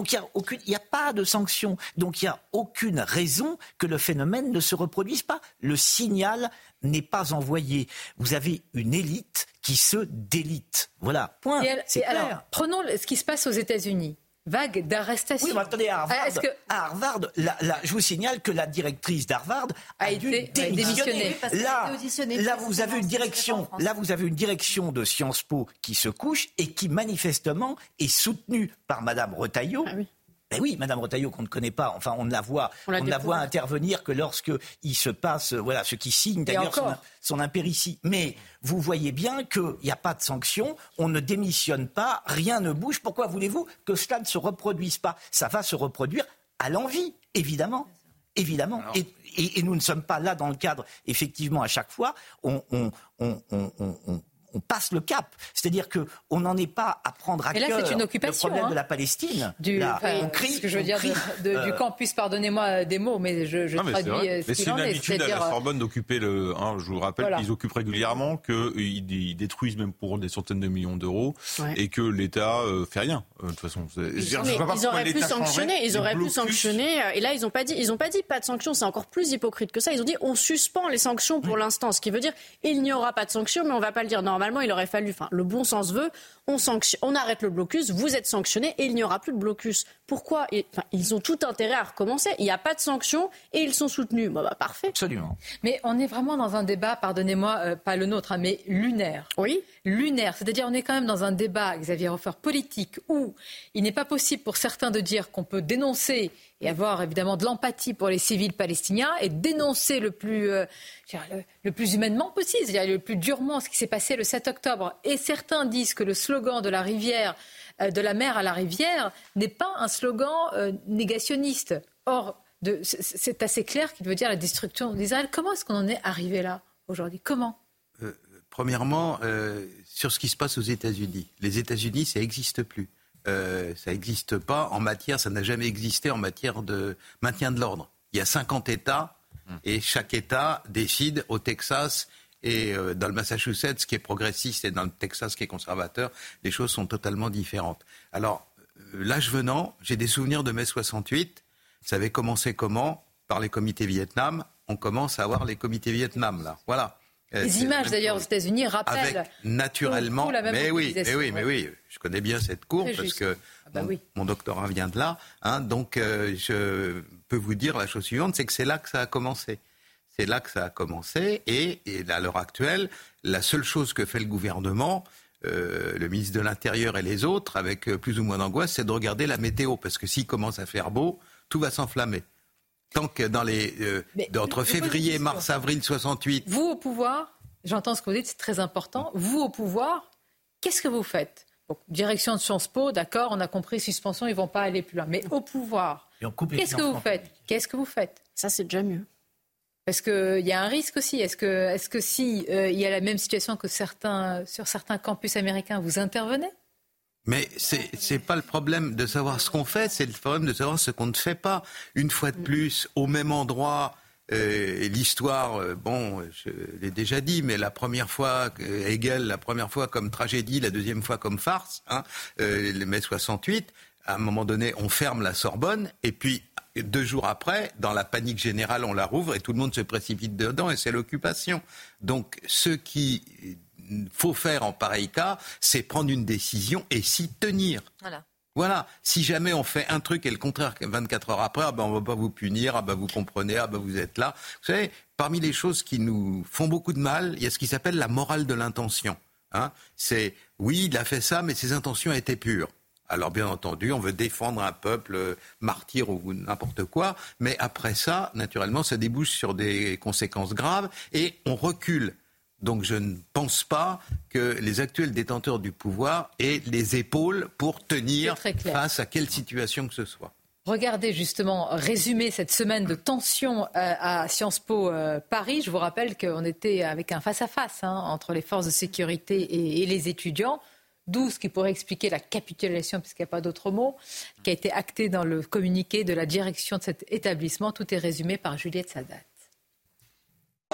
Donc il n'y a, a pas de sanction. Donc il n'y a aucune raison que le phénomène ne se reproduise pas. Le signal n'est pas envoyé. Vous avez une élite qui se délite. Voilà, point. Et elle, c'est et clair. alors, prenons ce qui se passe aux États-Unis. Vague d'arrestations. Oui, mais attendez, à Harvard, Est-ce que... à Harvard la, la, je vous signale que la directrice d'Harvard a, a été démissionner. Là, là, vous avez une direction, là, vous avez une direction de Sciences Po qui se couche et qui manifestement est soutenue par Madame Retailleau. Ah oui. Ben oui, Madame Retailleau qu'on ne connaît pas, enfin on ne la voit, on, on ne la voit intervenir que lorsque il se passe, voilà, ce qui signe d'ailleurs son, son impéritie. Mais vous voyez bien qu'il n'y a pas de sanction, on ne démissionne pas, rien ne bouge. Pourquoi voulez-vous que cela ne se reproduise pas ? Ça va se reproduire à l'envi, évidemment. Évidemment. Alors... Et, et, et nous ne sommes pas là dans le cadre, effectivement, à chaque fois, on... on, on, on, on, on on passe le cap. C'est-à-dire qu'on n'en est pas à prendre à là, cœur c'est une occupation, le problème hein, de la Palestine. Du, là, enfin, on crie, ce que je veux dire crie, de, de, euh... du campus, pardonnez-moi des mots, mais je, je non, mais traduis ce mais qu'il c'est en une est. habitude à la Sorbonne d'occuper le... Hein, je vous rappelle voilà. qu'ils occupent régulièrement, qu'ils ils détruisent même pour des centaines de millions d'euros ouais. et que l'État euh, fait rien. Euh, de toute façon, ils, je mais, pas ils auraient pu sanctionner. Ils auraient pu sanctionner. Et là, ils n'ont pas dit. Ils n'ont pas dit pas de sanctions. C'est encore plus hypocrite que ça. Ils ont dit on suspend les sanctions pour oui. l'instant, ce qui veut dire il n'y aura pas de sanctions, mais on ne va pas le dire. Normalement, il aurait fallu. Enfin, le bon sens veut. On, sanction, on arrête le blocus, vous êtes sanctionnés et il n'y aura plus de blocus. Pourquoi ? Et, enfin, ils ont tout intérêt à recommencer. Il n'y a pas de sanctions et ils sont soutenus. Bah, bah, parfait. Absolument. Mais on est vraiment dans un débat, pardonnez-moi, euh, pas le nôtre, hein, mais lunaire. Oui. Lunaire. C'est-à-dire on est quand même dans un débat, Xavier Hofer, politique, où il n'est pas possible pour certains de dire qu'on peut dénoncer et avoir évidemment de l'empathie pour les civils palestiniens et dénoncer le plus, euh, le, le plus humainement possible, c'est-à-dire le plus durement ce qui s'est passé le sept octobre. Et certains disent que le slogan de la rivière, euh, de la mer à la rivière, n'est pas un slogan euh, négationniste. Or, de, c'est assez clair qu'il veut dire la destruction d'Israël. Comment est-ce qu'on en est arrivé là aujourd'hui ? Comment ? euh, Premièrement, euh, sur ce qui se passe aux États-Unis. Les États-Unis, ça n'existe plus. Euh, ça n'existe pas en matière, ça n'a jamais existé en matière de maintien de l'ordre. Il y a cinquante États et chaque État décide au Texas et euh, dans le Massachusetts, ce qui est progressiste, et dans le Texas, qui est conservateur, les choses sont totalement différentes. Alors, euh, l'âge venant, j'ai des souvenirs de mai soixante-huit. Ça avait commencé comment ? Par les comités Vietnam. On commence à avoir les comités Vietnam, là. Voilà. Les images d'ailleurs aux États-Unis rappellent avec, naturellement, la même mais oui, mais oui, mais oui, je connais bien cette cour parce juste. que ah bah mon, oui. mon doctorat vient de là, hein, donc euh, je peux vous dire la chose suivante, c'est que c'est là que ça a commencé. C'est là que ça a commencé et, et à l'heure actuelle, la seule chose que fait le gouvernement, euh, le ministre de l'Intérieur et les autres, avec plus ou moins d'angoisse, c'est de regarder la météo parce que s'il commence à faire beau, tout va s'enflammer. Tant que dans les euh, entre février, mars, avril soixante-huit. Vous au pouvoir, j'entends ce que vous dites, c'est très important. Vous au pouvoir, qu'est-ce que vous faites ? Bon, direction de Sciences Po, d'accord, on a compris, suspension, ils ne vont pas aller plus loin. Mais au pouvoir, qu'est-ce que vous faites ? Qu'est-ce que vous faites ? Ça, c'est déjà mieux. Parce qu'il y a un risque aussi. Est-ce que, est-ce que si euh, il y a la même situation que certains, sur certains campus américains, vous intervenez ? Mais c'est c'est pas le problème de savoir ce qu'on fait, c'est le problème de savoir ce qu'on ne fait pas. Une fois de plus, au même endroit, euh, l'histoire, euh, bon, je l'ai déjà dit, mais la première fois, euh, Hegel, la première fois comme tragédie, la deuxième fois comme farce, hein, euh, le mai soixante-huit, à un moment donné, on ferme la Sorbonne, et puis deux jours après, dans la panique générale, on la rouvre et tout le monde se précipite dedans, et c'est l'occupation. Donc, ceux qui... faut faire en pareil cas, c'est prendre une décision et s'y tenir. Voilà. Voilà. Si jamais on fait un truc et le contraire vingt-quatre heures après, ah ben on va pas vous punir, ah ben vous comprenez, ah ben vous êtes là. Vous savez, parmi les choses qui nous font beaucoup de mal, il y a ce qui s'appelle la morale de l'intention. Hein, c'est, oui, il a fait ça, mais ses intentions étaient pures. Alors bien entendu, on veut défendre un peuple martyr ou n'importe quoi, mais après ça, naturellement, ça débouche sur des conséquences graves et on recule. Donc je ne pense pas que les actuels détenteurs du pouvoir aient les épaules pour tenir face à quelle situation que ce soit. Regardez justement, résumer cette semaine de tension à Sciences Po euh, Paris. Je vous rappelle qu'on était avec un face-à-face hein, entre les forces de sécurité et, et les étudiants. D'où ce qui pourrait expliquer la capitulation, puisqu'il n'y a pas d'autre mot, qui a été acté dans le communiqué de la direction de cet établissement. Tout est résumé par Juliette Sadat.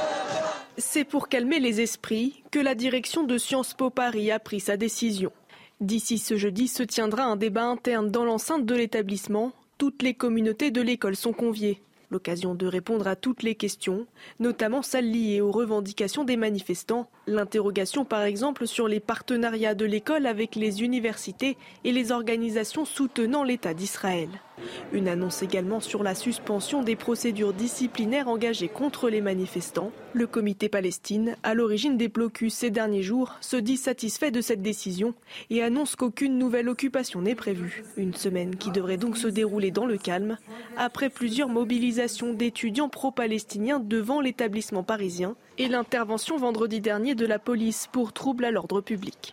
C'est pour calmer les esprits que la direction de Sciences Po Paris a pris sa décision. D'ici ce jeudi se tiendra un débat interne dans l'enceinte de l'établissement. Toutes les communautés de l'école sont conviées. L'occasion de répondre à toutes les questions, notamment celles liées aux revendications des manifestants. L'interrogation par exemple sur les partenariats de l'école avec les universités et les organisations soutenant l'État d'Israël. Une annonce également sur la suspension des procédures disciplinaires engagées contre les manifestants. Le comité Palestine, à l'origine des blocus ces derniers jours, se dit satisfait de cette décision et annonce qu'aucune nouvelle occupation n'est prévue. Une semaine qui devrait donc se dérouler dans le calme, après plusieurs mobilisations d'étudiants pro-palestiniens devant l'établissement parisien et l'intervention vendredi dernier de la police pour troubles à l'ordre public.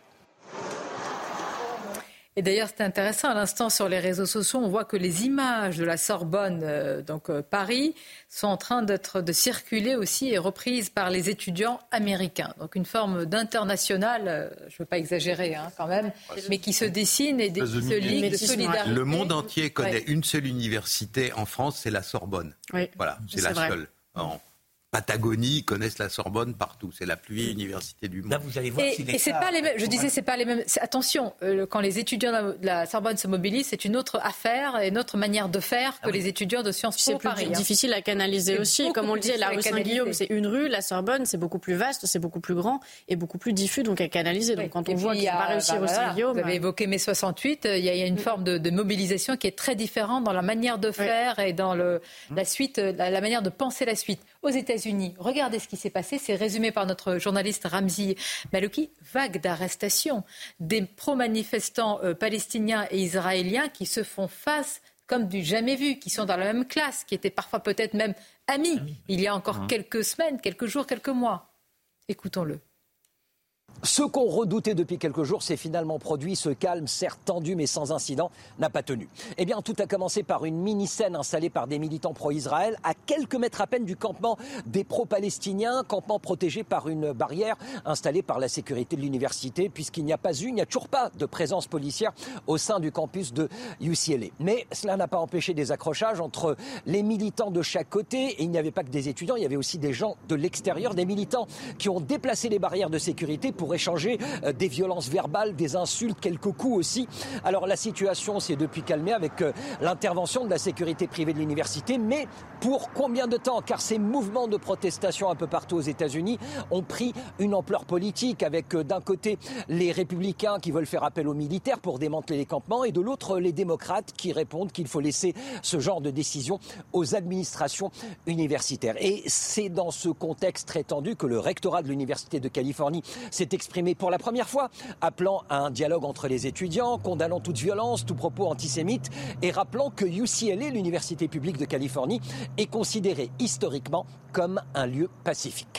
Et d'ailleurs, c'est intéressant, à l'instant sur les réseaux sociaux, on voit que les images de la Sorbonne, euh, donc euh, Paris, sont en train d'être de circuler aussi et reprises par les étudiants américains. Donc une forme d'international, euh, je ne veux pas exagérer hein, quand même, mais qui se dessine et des, qui se ligue de solidarité. Le monde entier connaît ouais. une seule université en France, c'est la Sorbonne. Oui. Voilà, c'est, c'est la vrai. seule. En Patagonie, ils connaissent la Sorbonne partout. C'est la plus vieille université du monde. Là, vous allez voir et, si et c'est pas les mêmes. Je disais, c'est pas les mêmes. Attention, euh, quand les étudiants de la Sorbonne se mobilisent, c'est une autre affaire et une autre manière de faire que ah oui. les étudiants de Sciences Po c'est plus Paris. Hein. difficile à canaliser c'est aussi. Comme on le dit, la rue Saint-Guillaume, c'est une rue. La Sorbonne, c'est beaucoup plus vaste, c'est beaucoup plus grand et beaucoup plus diffus, donc à canaliser. Oui. Donc quand on et voit qu'il n'a pas réussi bah, rue voilà, Saint-Guillaume, vous avez évoqué mai soixante-huit. Il y a, il y a une forme de, de mobilisation qui est très différente dans la manière de faire oui. et dans le, la suite, la, la manière de penser la suite. Aux États-Unis, regardez ce qui s'est passé, c'est résumé par notre journaliste Ramzi Malouki, vague d'arrestations des pro-manifestants euh, palestiniens et israéliens qui se font face comme du jamais vu, qui sont dans la même classe, qui étaient parfois peut-être même amis il y a encore mmh. quelques semaines, quelques jours, quelques mois. Écoutons-le. Ce qu'on redoutait depuis quelques jours s'est finalement produit. Ce calme, certes tendu mais sans incident, n'a pas tenu. Eh bien, tout a commencé par une mini-scène installée par des militants pro-Israël à quelques mètres à peine du campement des pro-palestiniens, campement protégé par une barrière installée par la sécurité de l'université, puisqu'il n'y a pas eu, il n'y a toujours pas de présence policière au sein du campus de U C L A. Mais cela n'a pas empêché des accrochages entre les militants de chaque côté. Et il n'y avait pas que des étudiants, il y avait aussi des gens de l'extérieur, des militants qui ont déplacé les barrières de sécurité pour échanger euh, des violences verbales, des insultes, quelques coups aussi. Alors la situation s'est depuis calmée avec euh, l'intervention de la sécurité privée de l'université, mais pour combien de temps? Car ces mouvements de protestation un peu partout aux États-Unis ont pris une ampleur politique avec euh, d'un côté les républicains qui veulent faire appel aux militaires pour démanteler les campements et de l'autre les démocrates qui répondent qu'il faut laisser ce genre de décision aux administrations universitaires. Et c'est dans ce contexte très tendu que le rectorat de l'Université de Californie s'est exprimé pour la première fois, appelant à un dialogue entre les étudiants, condamnant toute violence, tout propos antisémite et rappelant que U C L A, l'Université publique de Californie, est considérée historiquement comme un lieu pacifique.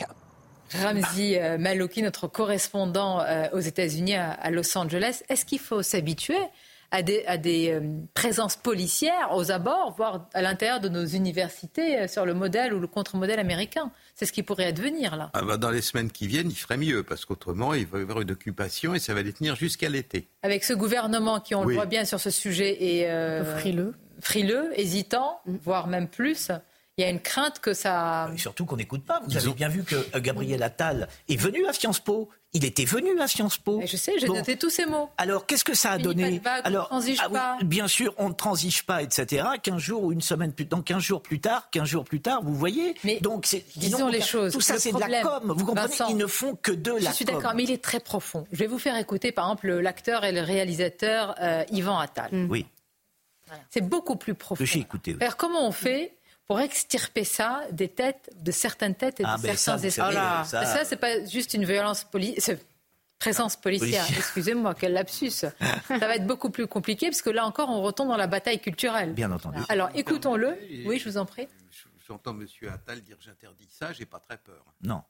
Ramzi Malouki, notre correspondant aux États-Unis à Los Angeles, est-ce qu'il faut s'habituer à des, à des euh, présences policières aux abords, voire à l'intérieur de nos universités, euh, sur le modèle ou le contre-modèle américain? C'est ce qui pourrait advenir, là. Ah bah dans les semaines qui viennent, il ferait mieux, parce qu'autrement, il va y avoir une occupation et ça va les tenir jusqu'à l'été. Avec ce gouvernement qui, on oui. le voit bien sur ce sujet, est euh, frileux. frileux, hésitant, mmh. voire même plus. Il y a une crainte que ça... Et surtout qu'on n'écoute pas. Vous Ils avez ont... bien vu que Gabriel Attal est venu à Sciences Po. Il était venu à Sciences Po. Mais je sais, j'ai bon. noté tous ces mots. Alors, qu'est-ce que ça a donné? Vague, Alors, on ne transige ah, pas. Oui, bien sûr, on ne transige pas, et cetera. quinze jours ou une semaine plus tard, quinze jours plus tard, quinze jours plus tard, vous voyez. Mais donc, c'est, disons non, les choses. Tout ça, c'est problème, de la com. Vous comprenez? Vincent, ils ne font que de la com. Je suis d'accord, mais il est très profond. Je vais vous faire écouter, par exemple, l'acteur et le réalisateur euh, Yvan Attal. Mm. Oui. Voilà. C'est beaucoup plus profond. Que j'ai écouté. Oui. Alors, comment on fait pour extirper ça des têtes, de certaines têtes et de ah, certains ben esprits? ça, ça, ça, c'est pas juste une violence politique. Présence policière, Policier. excusez-moi, quel lapsus. Ça va être beaucoup plus compliqué parce que là encore, on retombe dans la bataille culturelle. Bien entendu. Alors, écoutons-le. Oui, je vous en prie. J'entends M. Attal dire j'interdis ça, j'ai pas très peur. Non.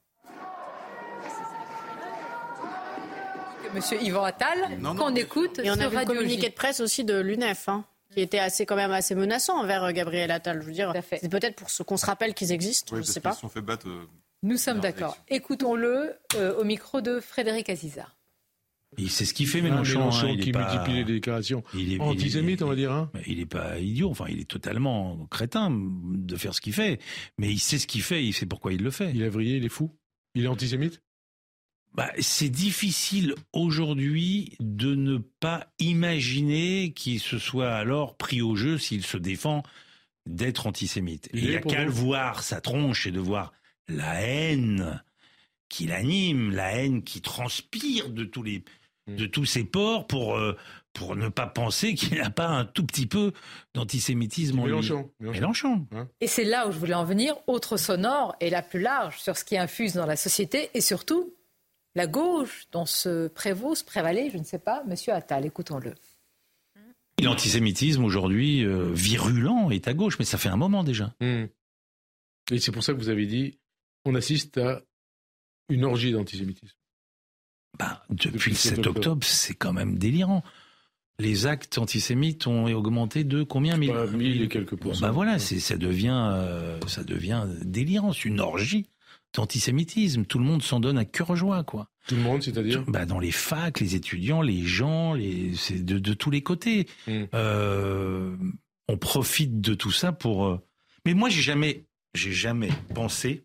Monsieur Yvan Attal, non, non, qu'on écoute. Et on a vu le communiqué J. de presse aussi de l'U N E F, hein, qui était assez, quand même assez menaçant envers Gabriel Attal. Je veux dire, c'est peut-être pour ce qu'on se rappelle qu'ils existent, oui, je ne sais pas. Ils se sont fait battre. Euh... Nous sommes d'accord. Écoutons-le euh, au micro de Frédéric Aziza. Il sait ce qu'il fait, Mélenchon. Mélenchon hein, qui pas... multiplie les déclarations. Il est antisémite, il est, on va dire. Hein. Il n'est pas idiot, enfin, il est totalement crétin de faire ce qu'il fait. Mais il sait ce qu'il fait, il sait pourquoi il le fait. Il est vrillé, il est fou. Il est antisémite. Bah, c'est difficile aujourd'hui de ne pas imaginer qu'il se soit alors pris au jeu s'il se défend d'être antisémite. Il n'y a qu'à le voir sa tronche et de voir la haine qui l'anime, la haine qui transpire de tous les, de tous ses pores pour euh, pour ne pas penser qu'il n'a pas un tout petit peu d'antisémitisme en lui. Mélenchon. Mélenchon. Hein. Et c'est là où je voulais en venir, autre sonore et la plus large sur ce qui infuse dans la société et surtout la gauche dont se prévaut, se prévalait, je ne sais pas, Monsieur Attal, écoutons-le. L'antisémitisme aujourd'hui euh, virulent est à gauche, mais ça fait un moment déjà. Mmh. Et c'est pour ça que vous avez dit, on assiste à une orgie d'antisémitisme. Bah, depuis le sept octobre, c'est quand même délirant. Les actes antisémites ont augmenté de combien? mille, mille et quelques pourcents. Bah voilà, c'est, ça devient, euh, ça devient délirant. C'est une orgie d'antisémitisme. Tout le monde s'en donne à cœur joie, quoi. Tout le monde, c'est-à-dire? Bah dans les facs, les étudiants, les gens, les, c'est de, de tous les côtés. Mm. Euh, on profite de tout ça pour. Euh... Mais moi, j'ai jamais, j'ai jamais pensé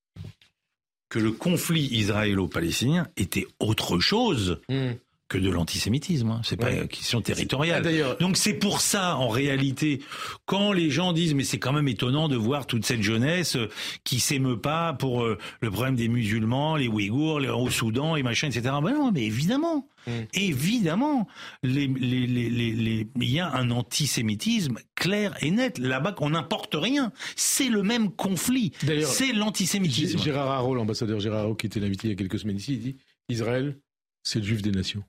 que le conflit israélo-palestinien était autre chose. Mm. que de l'antisémitisme, hein. C'est pas ouais. une question territoriale. Ah, d'ailleurs... Donc c'est pour ça, en réalité, quand les gens disent mais c'est quand même étonnant de voir toute cette jeunesse euh, qui s'émeut pas pour euh, le problème des musulmans, les Ouïghours, les, au Soudan et machin, et cetera. Ben non, mais évidemment, mm. évidemment, les, les, les, les, les, il y a un antisémitisme clair et net. Là-bas, on n'importe rien. C'est le même conflit. D'ailleurs, c'est l'antisémitisme. Gérard Haraud, l'ambassadeur Gérard Haraud, qui était invité il y a quelques semaines ici, il dit Israël, c'est le juif des nations.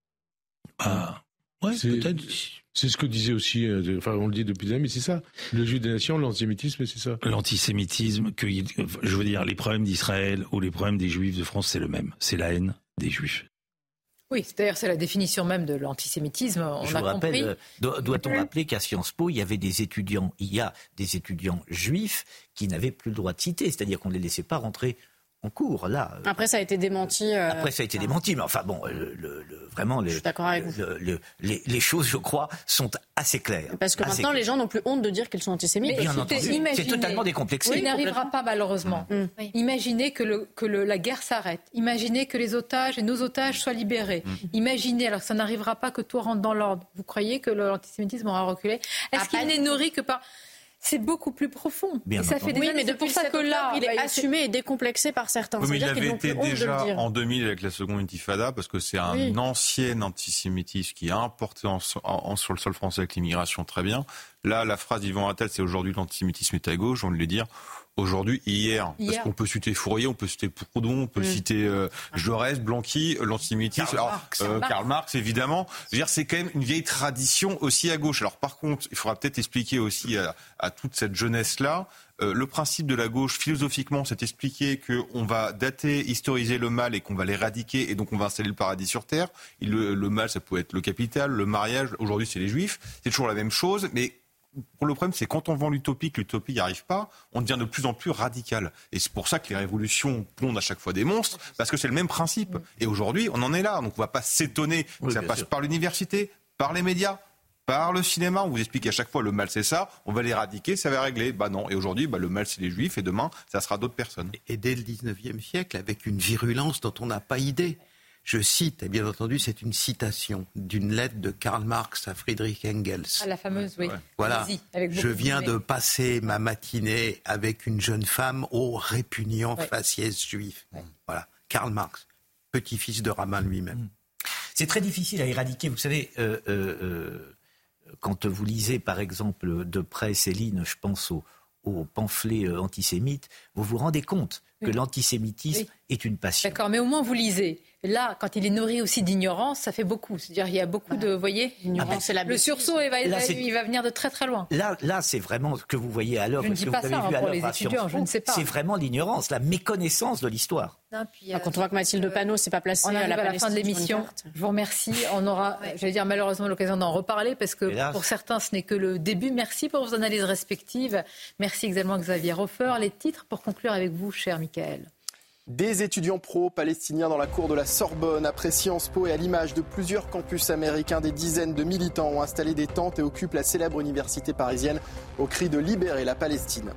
Ah, ouais, c'est, peut-être. C'est ce que disait aussi, euh, enfin on le dit depuis des années, mais c'est ça. Le juif des nations, l'antisémitisme, c'est ça. L'antisémitisme, que, je veux dire, les problèmes d'Israël ou les problèmes des juifs de France, c'est le même. C'est la haine des juifs. Oui, d'ailleurs, c'est la définition même de l'antisémitisme. On je a vous rappelle, compris. Euh, do- doit-on rappeler qu'à Sciences Po, il y avait des étudiants, il y a des étudiants juifs qui n'avaient plus le droit de citer, c'est-à-dire qu'on ne les laissait pas rentrer en cours, là. Après, ça a été démenti. Euh... Après, ça a été démenti, mais enfin bon, le, le, le, vraiment, les, je suis d'accord avec vous. Le, le, les, les choses, je crois, sont assez claires. Parce que assez maintenant, claires. les gens n'ont plus honte de dire qu'ils sont antisémites. Mais bien entendu, c'est totalement décomplexé. Oui, il n'arrivera pas, malheureusement. Mmh. Oui. Imaginez que, le, que le, la guerre s'arrête. Imaginez que les otages et nos otages soient libérés. Mmh. Imaginez, alors ça n'arrivera pas que tout rentre dans l'ordre. Vous croyez que l'antisémitisme aura reculé? Est-ce Après, qu'il n'est nourri que par... C'est beaucoup plus profond. Bien et ça fait des oui, années, mais depuis pour ça que là, il est bah, assumé et décomplexé par certains. Oui, mais il avait été déjà de en deux mille avec la seconde intifada, parce que c'est un oui. ancien antisémitisme qui a importé en, en, sur le sol français avec l'immigration très bien. Là, la phrase d'Yvan Attal, c'est aujourd'hui l'antisémitisme est à gauche, on voulait dire aujourd'hui, hier, hier. Parce qu'on peut citer Fourier, on peut citer Proudhon, on peut mmh. citer euh, Jaurès, Blanqui, l'antisémitisme. Karl, Alors, Marx, euh, Karl Marx, évidemment. Je veux dire, c'est quand même une vieille tradition aussi à gauche. Alors, par contre, il faudra peut-être expliquer aussi à, à toute cette jeunesse-là. Euh, le principe de la gauche, philosophiquement, c'est expliquer qu'on va dater, historiser le mal et qu'on va l'éradiquer et donc on va installer le paradis sur Terre. Et le, le mal, ça peut être le capital, le mariage. Aujourd'hui, c'est les Juifs. C'est toujours la même chose, mais pour le problème, c'est quand on vend l'utopie, que l'utopie n'y arrive pas, on devient de plus en plus radical. Et c'est pour ça que les révolutions pondent à chaque fois des monstres, parce que c'est le même principe. Et aujourd'hui, on en est là. Donc on ne va pas s'étonner que oui, ça passe sûr. par l'université, par les médias, par le cinéma. On vous explique à chaque fois le mal c'est ça, on va l'éradiquer, ça va régler. Bah non. Et aujourd'hui, bah, le mal c'est les Juifs et demain, ça sera d'autres personnes. Et dès le dix-neuvième siècle, avec une virulence dont on n'a pas idée. Je cite, et bien entendu, c'est une citation d'une lettre de Karl Marx à Friedrich Engels. Ah, la fameuse, oui. Voilà. Je viens de passer ma matinée avec une jeune femme au répugnant ouais. faciès juif. Ouais. Voilà. Karl Marx, petit-fils de Ramin lui-même. C'est très difficile à éradiquer. Vous savez, euh, euh, euh, quand vous lisez, par exemple, de près Céline, je pense au, au pamphlet euh, antisémite, vous vous rendez compte que oui. l'antisémitisme oui. est une passion. D'accord, mais au moins vous lisez. Là, quand il est nourri aussi d'ignorance, ça fait beaucoup. C'est-à-dire, il y a beaucoup de, vous voyez, l'ignorance, c'est la le sursaut, il va, là, il va venir de très très loin. Là, là, c'est vraiment ce que vous voyez à l'œuvre. Je ne dis pas ça hein, pour les étudiants, je ne sais pas. C'est vraiment l'ignorance, la méconnaissance de l'histoire. Non, puis, euh, quand on voit que Mathilde Panot s'est pas placée on à la, à la fin de l'émission. Je vous remercie. On aura, ouais. j'allais dire malheureusement l'occasion d'en reparler parce que là, pour certains, ce n'est que le début. Merci pour vos analyses respectives. Merci également Xavier Hofer. Les titres pour conclure avec vous, cher Michael. Des étudiants pro-palestiniens dans la cour de la Sorbonne. Après Sciences Po et à l'image de plusieurs campus américains, des dizaines de militants ont installé des tentes et occupent la célèbre université parisienne au cri de libérer la Palestine.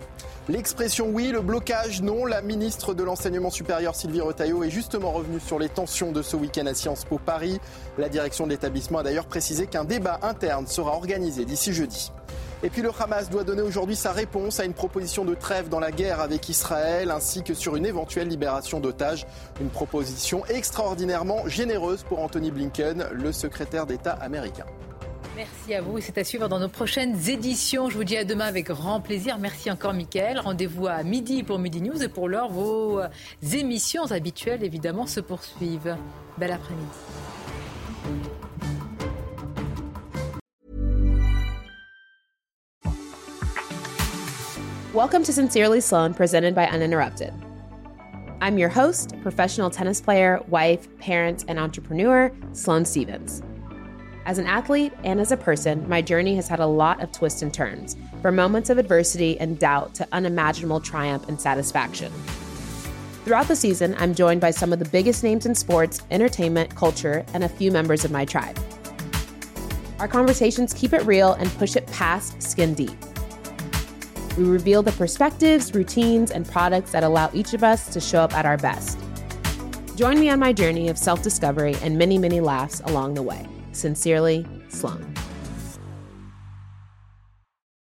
L'expression oui, le blocage non. La ministre de l'Enseignement supérieur Sylvie Retailleau est justement revenue sur les tensions de ce week-end à Sciences Po Paris. La direction de l'établissement a d'ailleurs précisé qu'un débat interne sera organisé d'ici jeudi. Et puis le Hamas doit donner aujourd'hui sa réponse à une proposition de trêve dans la guerre avec Israël ainsi que sur une éventuelle libération d'otages. Une proposition extraordinairement généreuse pour Anthony Blinken, le secrétaire d'État américain. Merci à vous et c'est à suivre dans nos prochaines éditions. Je vous dis à demain avec grand plaisir. Merci encore Mickaël. Rendez-vous à midi pour Midi News et pour l'heure, vos émissions habituelles évidemment se poursuivent. Bel après-midi. Welcome to Sincerely Sloan, presented by Uninterrupted. I'm your host, professional tennis player, wife, parent, and entrepreneur, Sloane Stevens. As an athlete and as a person, my journey has had a lot of twists and turns, from moments of adversity and doubt to unimaginable triumph and satisfaction. Throughout the season, I'm joined by some of the biggest names in sports, entertainment, culture, and a few members of my tribe. Our conversations keep it real and push it past skin deep. We reveal the perspectives, routines, and products that allow each of us to show up at our best. Join me on my journey of self-discovery and many, many laughs along the way. Sincerely, Sloane.